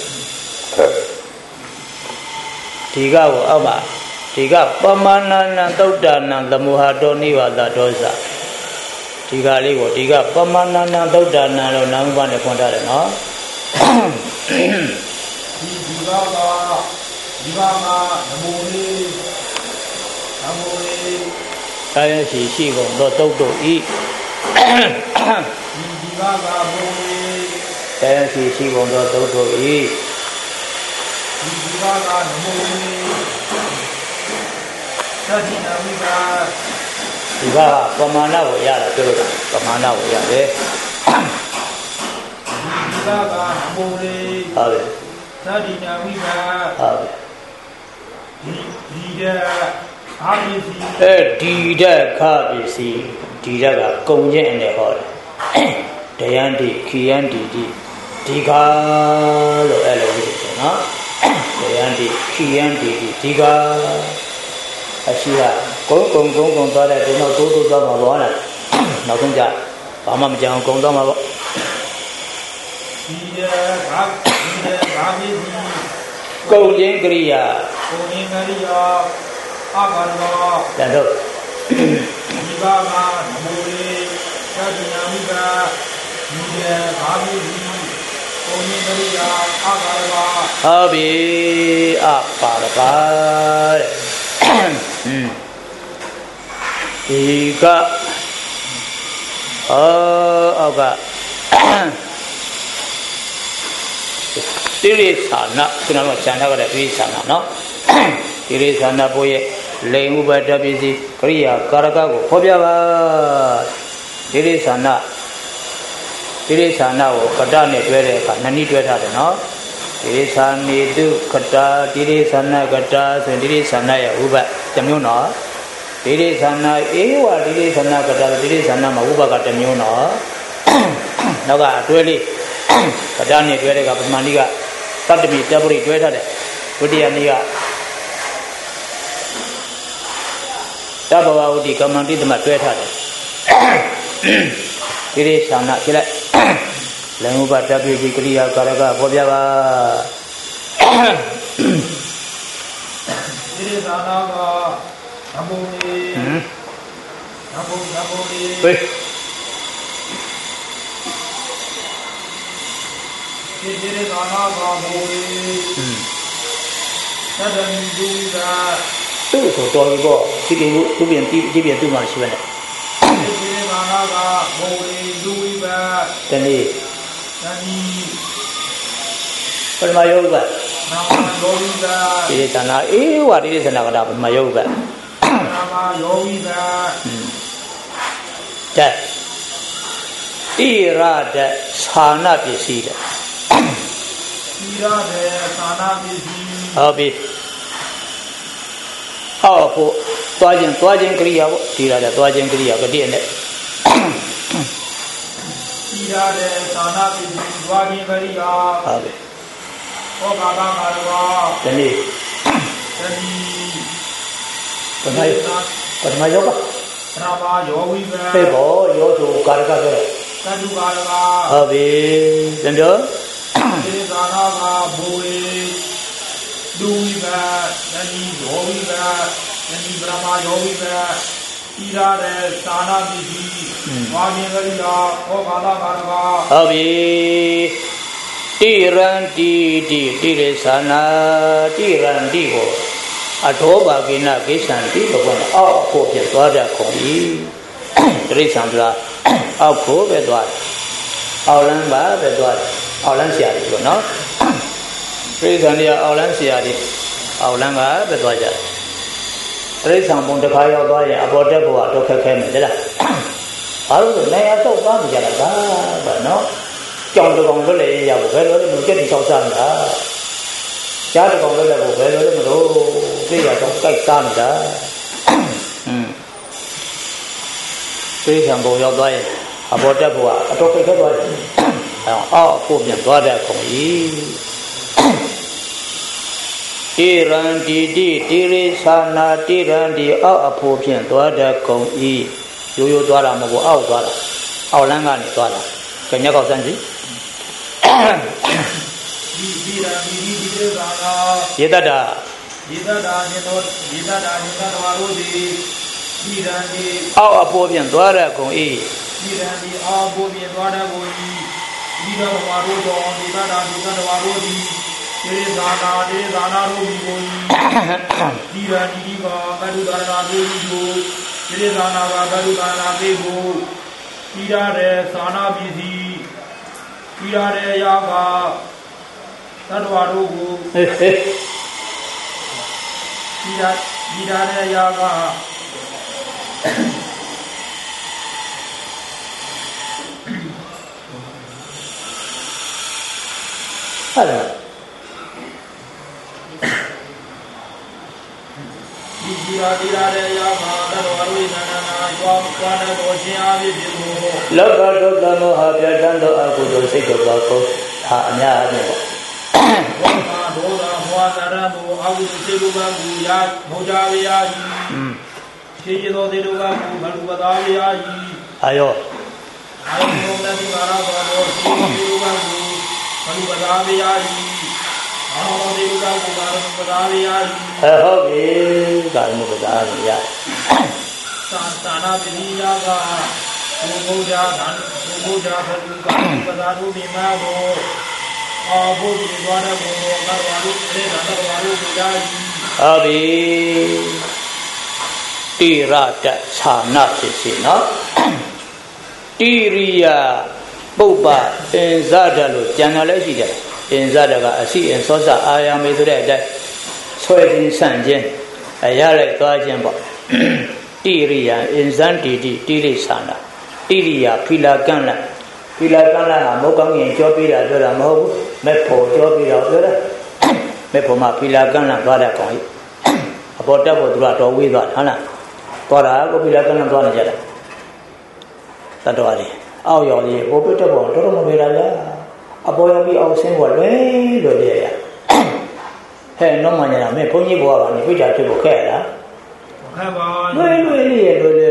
ဒီကကိုအောက်မှာဒီကပမာဏနံသုတ္တနံသမုဟာတောနိဝါဒဒောသဒီကလေးကိုဒီကပမာဏနံသုတ္တနံလို့နာမဘာနဲ့ဖွင့်ထားတယ်နော်ဒီကနမောလေးတိုင်းရှိကုန်သောသုတ်တို့ဤဒီကဘုံလေးတိုင်းရှိကုန်သောသုတ်တို့ဤဒီကနမောလေးသတိနာမိကဒီကပမာဏကိုရတာပြောလို့ပမာဏကိုရတယ်ဒီကနမောလေးဟုတ်တယ်သတိနာမိကဟုတ်တယ်ဒီတဲ့အာပစ္စည်းဒီတဲ့ခပစ္စည်းဒီတဲ့ကကုံချင်းနဲ့ဟောတယ်ဒယန္တိခိယန္တိဒီကလို့အဲ့လိုပြောတယ်နော်ဒယန္တိခိယန္တိဒီကအရှိကကုန်းသွားတဲ့ဒီတော့တိုးသွားမှာပေါ့လားနောက်ဆုံးကြဘာမှမကြအောင်ကုန်းသွားမှာပေါ့ဒီတဲ့ဘာပစ္စည်းကုံချင်းကရိယာအာဘာလောတန်တော့ဒီကနမောလေးသတိနာမိကဒီတဲ့ဘာပစ္စည်းကိုမြင်ကြရအာဘာလောဟုတ်ပြီအာပါရပါတဲ့ဒီကအောက်ကတိရိစ္ဆာနခုနကကျန်ထားကြတဲ့တိရိစ္ဆာနနော်တိရိစ္ဆာနဘုရဲ့လိင်ဥပဒပစ္စည်းကရိယာကာရကကိုဖော်ပြပါတိရိစ္ဆာနကိုကတနဲ့တွဲတဲ့အခါနှစ်နည်းတွဲထားတယ်နော်တိရိစ္ဆာနေတုကတတိရိစ္ဆာနကတဆိုရင်တိရိစ္ဆာနရဲ့ဥပတစ်မျိုးနော်တိရိစ္ဆာနဧဝတိရိစ္ဆာနကတတိရိစ္ဆာနမှာဥပကတစ်မျိုးနော်နောက်ကအတွဲလေးကတနဲ့တွဲတဲ့ကပထမနည်းကတတ္တမိတပရိတွဲထားတယ်ဒုတိယနည်းကတဘဝဝတိကမ္မန္တိသမတွဲထားတယ်တိရိစ္ဆာနဖြစ်လိုက်လင်္ဥပတပိတိကရိယာကာရကပေါ်ပြပါတိရိစ္ဆာနကနမောလေးနမောလေးဝေးတိရိစ္ဆာနကမောလေးသတ္တမိဒုကသူ့ဆိုတော်ပြီပေါ့ဒီပြင်သူ့မှရှိပဲနဲ့တိရိစ္ဆာနကမောလေးဒုဝိဘတနည်းပရမယောဂနာမယောဂိကတိရိစ္ဆာနဧဝတိရိစ္ဆာနကတာပရမယောဂနာမယောဂိကတဲ့ဣရဒသာနပစ္စည်းတဲ့ဣရဒသာနပစ္စည်းဟုတ်ပြီဟောဖို့သွားခြင်းကရိယာပေါ့ဒီရတဲ့သွားခြင်းကရိယာကတိနဲ့ဣရဒသာနပစ္စည်းသွားခြင်းကရိယာဟုတ်ပြီဟောကာလကာရဝတနည်းပထမယောဂယောဝိကပေဘောယောဆိုကာရကဆိုသတ္တုကာရကဟုတ်ပြီပြန်ပြောသေသာနာကဘူဝေဒုဝိကတဏိယောဝိကတဏိပရမယောဝိကဣရတဲ့သာနာပိတိဝါခြင်းကရိယာဟောကာလကာရကဟုတ်ပြီတိရန္တိတိရိစ္ဆာနာတိရန္တိကိုအထောဘာကိနကိစ္ဆန္တိဘုရားအောက်ဖို့ပြသွားတတ်ကုန်ပြီတိရိစ္ဆာန်ဆိုတာအောက်ဖို့ပဲသွားတယ်အောက်လန်းပါပဲသွားတယ်အောက်လန်းဆရာတွေပေါ့နော်ပြိဿံတွေကအောက်လန်းဆရာတွေအောက်လန်းကပဲသွားကြတယ်ပြိဿံဘုံတစ်ခါရောက်သွားရင်အပေါ်တက်ဖို့ကတော့ခက်ခဲမယ်တဲ့လားဘာလို့လဲနေရာဆောက်သွားကြတာကနော်ကြောင်တကောင်လွတ်လေရဖို့ဘယ်လိုလဲမကြက်တိဆောက်စားနေတာကြားတကောင်လွတ်လဲဖို့ဘယ်လိုလဲမလို့သိရတော့ကြိုက်စားနေတာပြိဿံဘုံရောက်သွားရင်အပေါ်တက်ဖို့ကအတော့ခက်ခဲသွားတယ်အောက်ဖို့ပြန်သွားတဲ့ခုံကြီးတိရံတိတိတိရိသာနာတိရံတိအောက်အဖို့ဖြင့်သွားတဲ့ခုံဤရိုးရိုးသွားတာမဟုတ်ဘူးအောက်သွားတာအောက်လမ်းကနေသွားတာကြညက်ကောက်စမ်းကြည့်ဒီရာဒီဒီသာနာယေတ္တာညေတော်ယေတ္တာညေတော်ဝါရိုဒီဒီရံတိအောက်အဖို့ဖြင့်သွားတဲ့ခုံဤဒီရံတိအောက်အဖို့ဖြင့်သွားတဲ့ခုံဤဒီတော်ဝါရိုတော်ဒီတ္တာဝါရိုဒီဒေသာနာတို့ဒီကိုဒီရာဒီကကတုဒါနာတို့ဒီကိုဒေသာနာကကတုဒါနာပေကိုဒီရတဲ့သာနာပစ္စည်းဒီရတဲ့ရာကသတ္တဝါတို့ကိုဒီရတဲ့ရာကဟုတ်တယ်ဒီရာတဲ့ရာမှာတတော်ဝိနာနာသွားတဲ့တော်ချင်းအားဖြင့်ဖြစ်လို့လောကဒုက္ခမောဟပြတ်တန်းသောအကုသိုလ်စိတ်တို့ပါကိုဟာအများအပြားပေါ့ဒေါသမောဟသရမောအကုသိုလ်စိတ်တို့ပါကိုရာမောကြဝေယကြီးရှိရသောစိတ်တို့ပါကိုဘလူပသာဝေယကြီးအာယောတဲ့ဒီမာရဘောတော်ရှိရသောစိတ်တို့ပါကိုဘလူပသာဝေယကြီးအော်ဒီကဘုရားပဒါရိယာဟုတ်ပြီကာမပဒါရိယာသာနာပိယာကဘုရားဘုရားဘုကာပဒါရုမိမာဘောအော်ဘုရားဘာရဘောကဝါရုလေသာတော်ဝါရုပဒါရိဟုတ်ပြီတိရတဌာနဖြစ်စီနော်တိရိယပုပ္ပအင်ဇဒလို့ကျန်တယ်လည်းရှိတယ်အင်ဇဒကအစီအင်စောစအာယာမေဆိုတဲ့အတိုင်းဆွဲခြင်းဆန့်ခြင်းရလိုက်သွားခြင်းပေါ့တိရိယအင်ဇန်တိတိတိရိသနာတိရိယဖီလာကန့်လဖီလာကန့်လကမဟုတ်ကောင်းရင်ကြောပြီးတာပြောတာမဟုတ်ဘူးမဲ့ဖို့ကြောပြီးတော့ပြောတာမဲ့ဖို့မှာဖီလာကန့်လသွားတဲ့ကောင်ကြီးအပေါ်တက်ဖို့သူကတော်ဝေးသွားဟုတ်လားသွားတာကိုဖီလာကန့်လသွားနေကြတာတတ်တော်လေးအောက်ရော်လေးဘိုးပြတ်တော့တော်တော်မဝေးတာလားအပေါ်ရောက်ပြီးအောင်ဆင်းဖို့လွယ်ရရဟဲ့တော့မှညာမဲဘုန်းကြီးဘွားကနေပြစ်တာဖြစ်ဖို့ခဲ့ရလားခက်ပါလွယ်လေးရဲ့ဘုန်း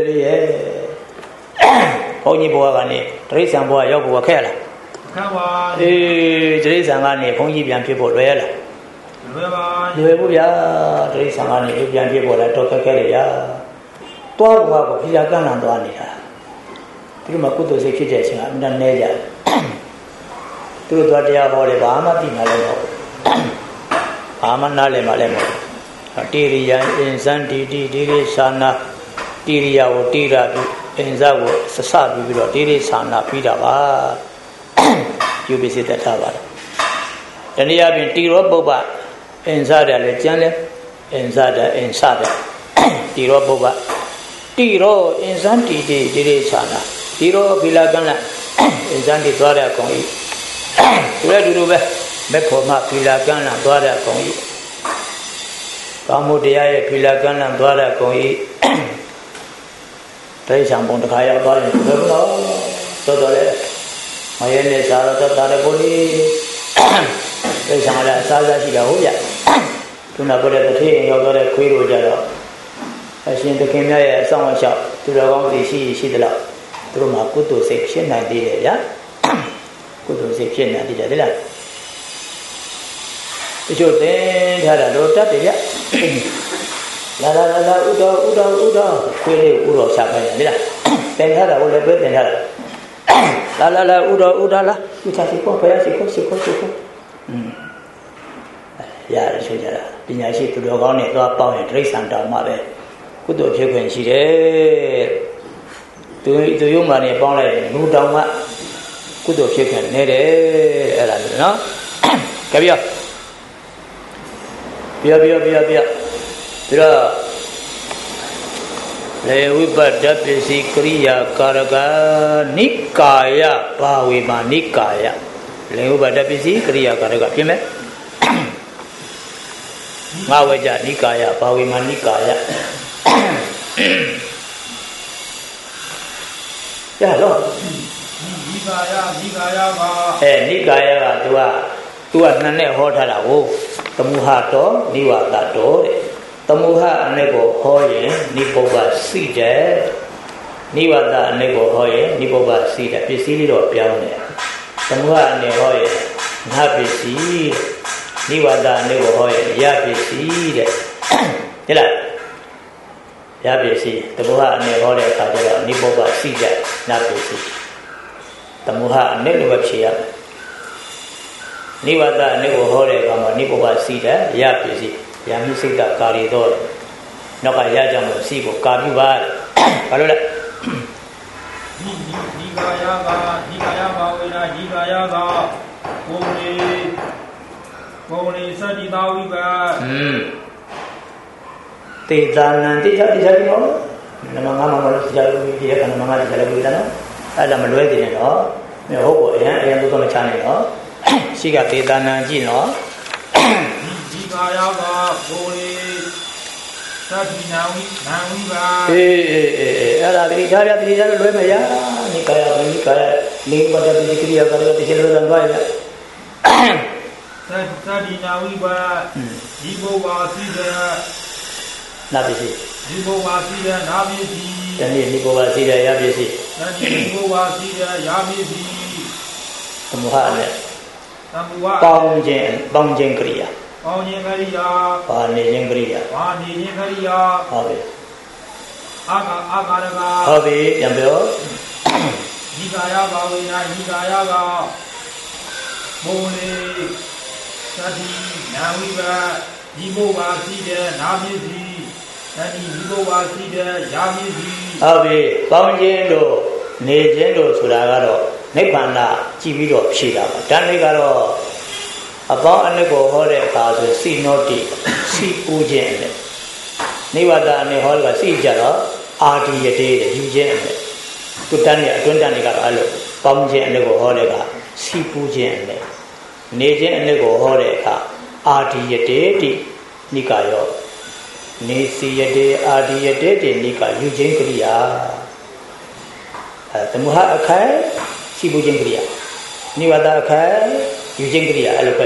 ကြီးဘွားကနေတရိษံဘွားရောက်ဖို့ခဲ့ရလားခက်ပါအေးတရိษံကနေဘုန်းကြီးပြန်ဖြစ်ဖို့လွယ်ရလားလွယ်ပါလွယ်ဘူးဗျာတရိษံကနေပြန်ဖြစ်ဖို့လည်းတော့ခက်ခဲတယ်ဗျာတွားဘွားကိုဖိကန်းလန်သွားနေတာဒီမှာကုသိုလ်စိတ်ဖြစ်တဲ့အချိန်ကအမှန်တည်းကြတယ်သူတို့သွားတရားဟောတယ်ဘာမှသိမှလည်းမဟုတ်ဘာမှနားလည်မှလည်းမဟုတ်တိရိယအင်ဇန်တိတိတိရိသာနာတိရိယကိုတိရပြီးအင်ဇကိုဆဆပြီးတော့တိရိသာနာပြီးတာပါယူပစ္စည်းတတ်တာပါတနည်းအားဖြင့်တိရောပုပ္ပအင်ဇတယ်လည်းကျမ်းလဲအင်ဇတယ်အင်ဇတယ်တိရောပုပ္ပတိရောအင်ဇန်တိတိတိရိသာနာတိရောဘီလာကံလအင်ဇန်တိသွားတဲ့အကောင်ကြီးသူလည်းတူတူပဲမဲ့ဖို့မှဖီလာကန်းလန်သွားတဲ့ကုံကြီးကောင်းမှုတရားရဲ့ဖီလာကန်းလန်သွားတဲ့ကုံကြီးတိရစ္ဆာန်ပုံတစ်ခါရောက်သွားရင်ဘယ်လိုတော်တော်လဲမရဲနဲ့စားတော့တာတဲ့ပုလိတိရစ္ဆာန်လည်းအစားစားရှိတာဟုတ်ဗျသူနာပြောတဲ့တထေးရောက်သွားတဲ့ခွေးတို့ကြတော့အရှင်သခင်မြတ်ရဲ့အဆောင်အရှောက်သူတော်ကောင်းစီရှိသလားသူတို့မှာကုသိုလ်စိတ်ဖြစ်နိုင်သေးတယ်ဗျာကုသိုလ်စိတ်ဖြစ်နေတယ်တဲ့လားတချို့သင်ထားတာတော့တတ်တယ်ဗျလာဥတော်ခွေးလေးဥတော်ချခိုင်းတယ်လားသင်ထားတာကိုလည်းပဲသင်ထားတာလာဥတော်လာသူချစီကိုဖယားစီကိုရတယ်ဆိုကြတာပညာရှိသူတော်ကောင်းနဲ့သွားပေါင်းရင်တိရစ္ဆာန်တော်မှာပဲကုသိုလ်ဖြစ်ခွင့်ရှိတယ်သူရုံမှနေပေါင်းလိုက်ရင်လူတောင်ကကုသိုလ်ဖြစ်ခင်နေတယ်အဲ့ဒါမျိုးနော်ကြပြပြီးတော့လေဝိပတ္တပစ္စည်းကရိယာကာရကနိကာယဘာဝေမာနိကာယလေဝိပတ္တပစ္စည်းကရိယာကာရကဖြစ်မယ်ငါဝေကြနိကာယဘာဝေမာနိကာယရတော့နိကာယကနိကာယကသူကနှစ်နဲ့ဟောထားတာကိုသမုဟတော်နိဝါဒတော်တဲ့သမုဟအ내ကိုဟောရင်နိပုပ္ပစိတဲ့နိဝါဒအ내ကိုဟောရင်နိပုပ္ပစိတဲ့ပစ္စည်းလေးတော့ပြောင်းတယ်သမုဟအ내ဟောရင်ငါပစ္စည်းနိဝါဒအ내ကိုဟောရင်ရပစ္စည်းတဲ့ဟုတ်လားရပစ္စည်းသမုဟအ내ဟောတဲ့အခါကျတော့နိပုပ္ပစိတဲ့နပစ္စည်းသမုဟအ내လို့ပဲဖြေရမယ်နိဝါဒအ내ကိုဟောတဲ့အခါမှာနိပုပ္ပစိတဲ့ရပစ္စည်းယာမိစိတ်တကာရီတော့နောက်ကရကြမှာစီကိုကာပြုပါဘာလို့လဲဒီကာယဘာဝေနာဒီကာယကဘုံနေစတိတာဝိပါတေသာနံတိတိနော်နမငါမမလို့ကြာလို့ဒီကနမငါကြာလို့ဒီနော်အဲ့ဒါမလွဲသေးနဲ့နော်ဟုတ်ပေါ့အရင်တော့မချနိုင်နော်ရှိကတေသာနံကြည့်နော်ဒီကာယကဘုံနေသတိနာဝိပါအဲ့ဒါတိထားလွဲမရနိကာယလိပတ္တပိကိရိယာကာရတိရှိလို့တော့ဘာလဲသတိနာဝိပါဒီဘုဝါစီတဲ့နာပစ္စည်းဒီဘုဝါစီတဲ့နာပစ္စည်းတနည်းဒီဘုဝါစီတဲ့ရပစ္စည်းဒီဘုဝါစီတဲ့ရပစ္စည်းသမုဟနဲ့ပေါင်းခြင်းကရိယာပေါင်းခြင်းကရိယာပါနေခြင်းကရိယာဟုတ်ပြီအာကာရကဟုတ်ပြီပြန်ပြောဒီကာယဘာဝေနာဒီကာယကဘုံလေသတိနာဝိပါဒီဘုဝါစီတဲ့နာပစ္စည်းဒီဘုဝါစီတဲ့ရပစ္စည်းဟုတ်ပြီပေါင်းခြင်းတို့နေခြင်းတို့ဆိုတာကတော့နိဗ္ဗာန်ကြည့်ပြီးတော့ဖြေတာပါဓာတ်လေးကတော့အပေါင်းအ내ကိုဟောတဲ့အခါဆိုစိနောတိစိပူခြင်းနဲ့နိဝါဒအ내ဟောတာစိကြတော့အာဒီယတေယူခြင်းနဲ့သူတန်းနဲ့အတွင်းတန်းတွေကတော့အဲ့လိုပေါင်းခြင်းအ내ကိုဟောတဲ့အခါစိပူခြင်းနဲ့နေခြင်းအ내ကိုဟောတဲ့အခါအာဒီယတေတိနိကာယောနေစီယတေအာဒီယတေတိနိကာယူခြင်းကရိယာသမုဟအခိုင်စိပူခြင်းကရိယာနိဝါဒအခိုင်ယူခြင်းကရိယာအဲ့လိုပဲ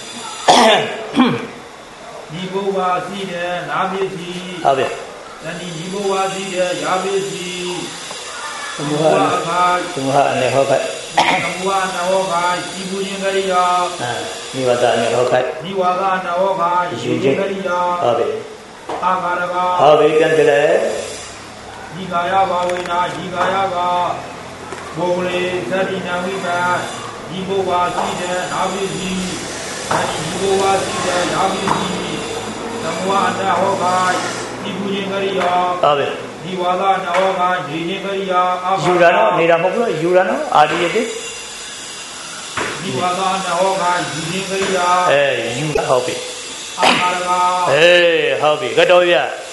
ဒီဘုဝါစီတဲ့နာပစ္စည်းဟုတ်ပြီဒီဘုဝါစီတဲ့ရပစ္စည်းသမုဟအ내ဟောခိုင်သမုဟနဝခိုင်စိပူခြင်းကရိယာနိဝါဒအ내ဟောခိုင်နိဝါဒနဝခိုင်ယူခြင်းကရိယာဟုတ်ပြီအာကာရကဟုတ်ပြီပြန်ကြလေဒီကာယဘာဝေနာဒီကာယကဘုံလေသတိနာဝိပါဒီဘုဝါစီတဲ့နာပစ္စည်းဒီဘုဝါစီတဲ့ရာပစ္စည်းသမဝအတဟောခိုင်ဒီပူခြင်းကရိယာဟုတ်ပြီဒီဝါဒနဝခိုင်ဒီခြင်းကရိယာယူရနော်နေတာမဟုတ်ဘူးယူရနော်အာဒီယတိဒီဝါဒနဝခိုင်ဒီခြင်းကရိယာယူဟုတ်ပြီအာကာရကဟုတ်ပြီကတော့ပြ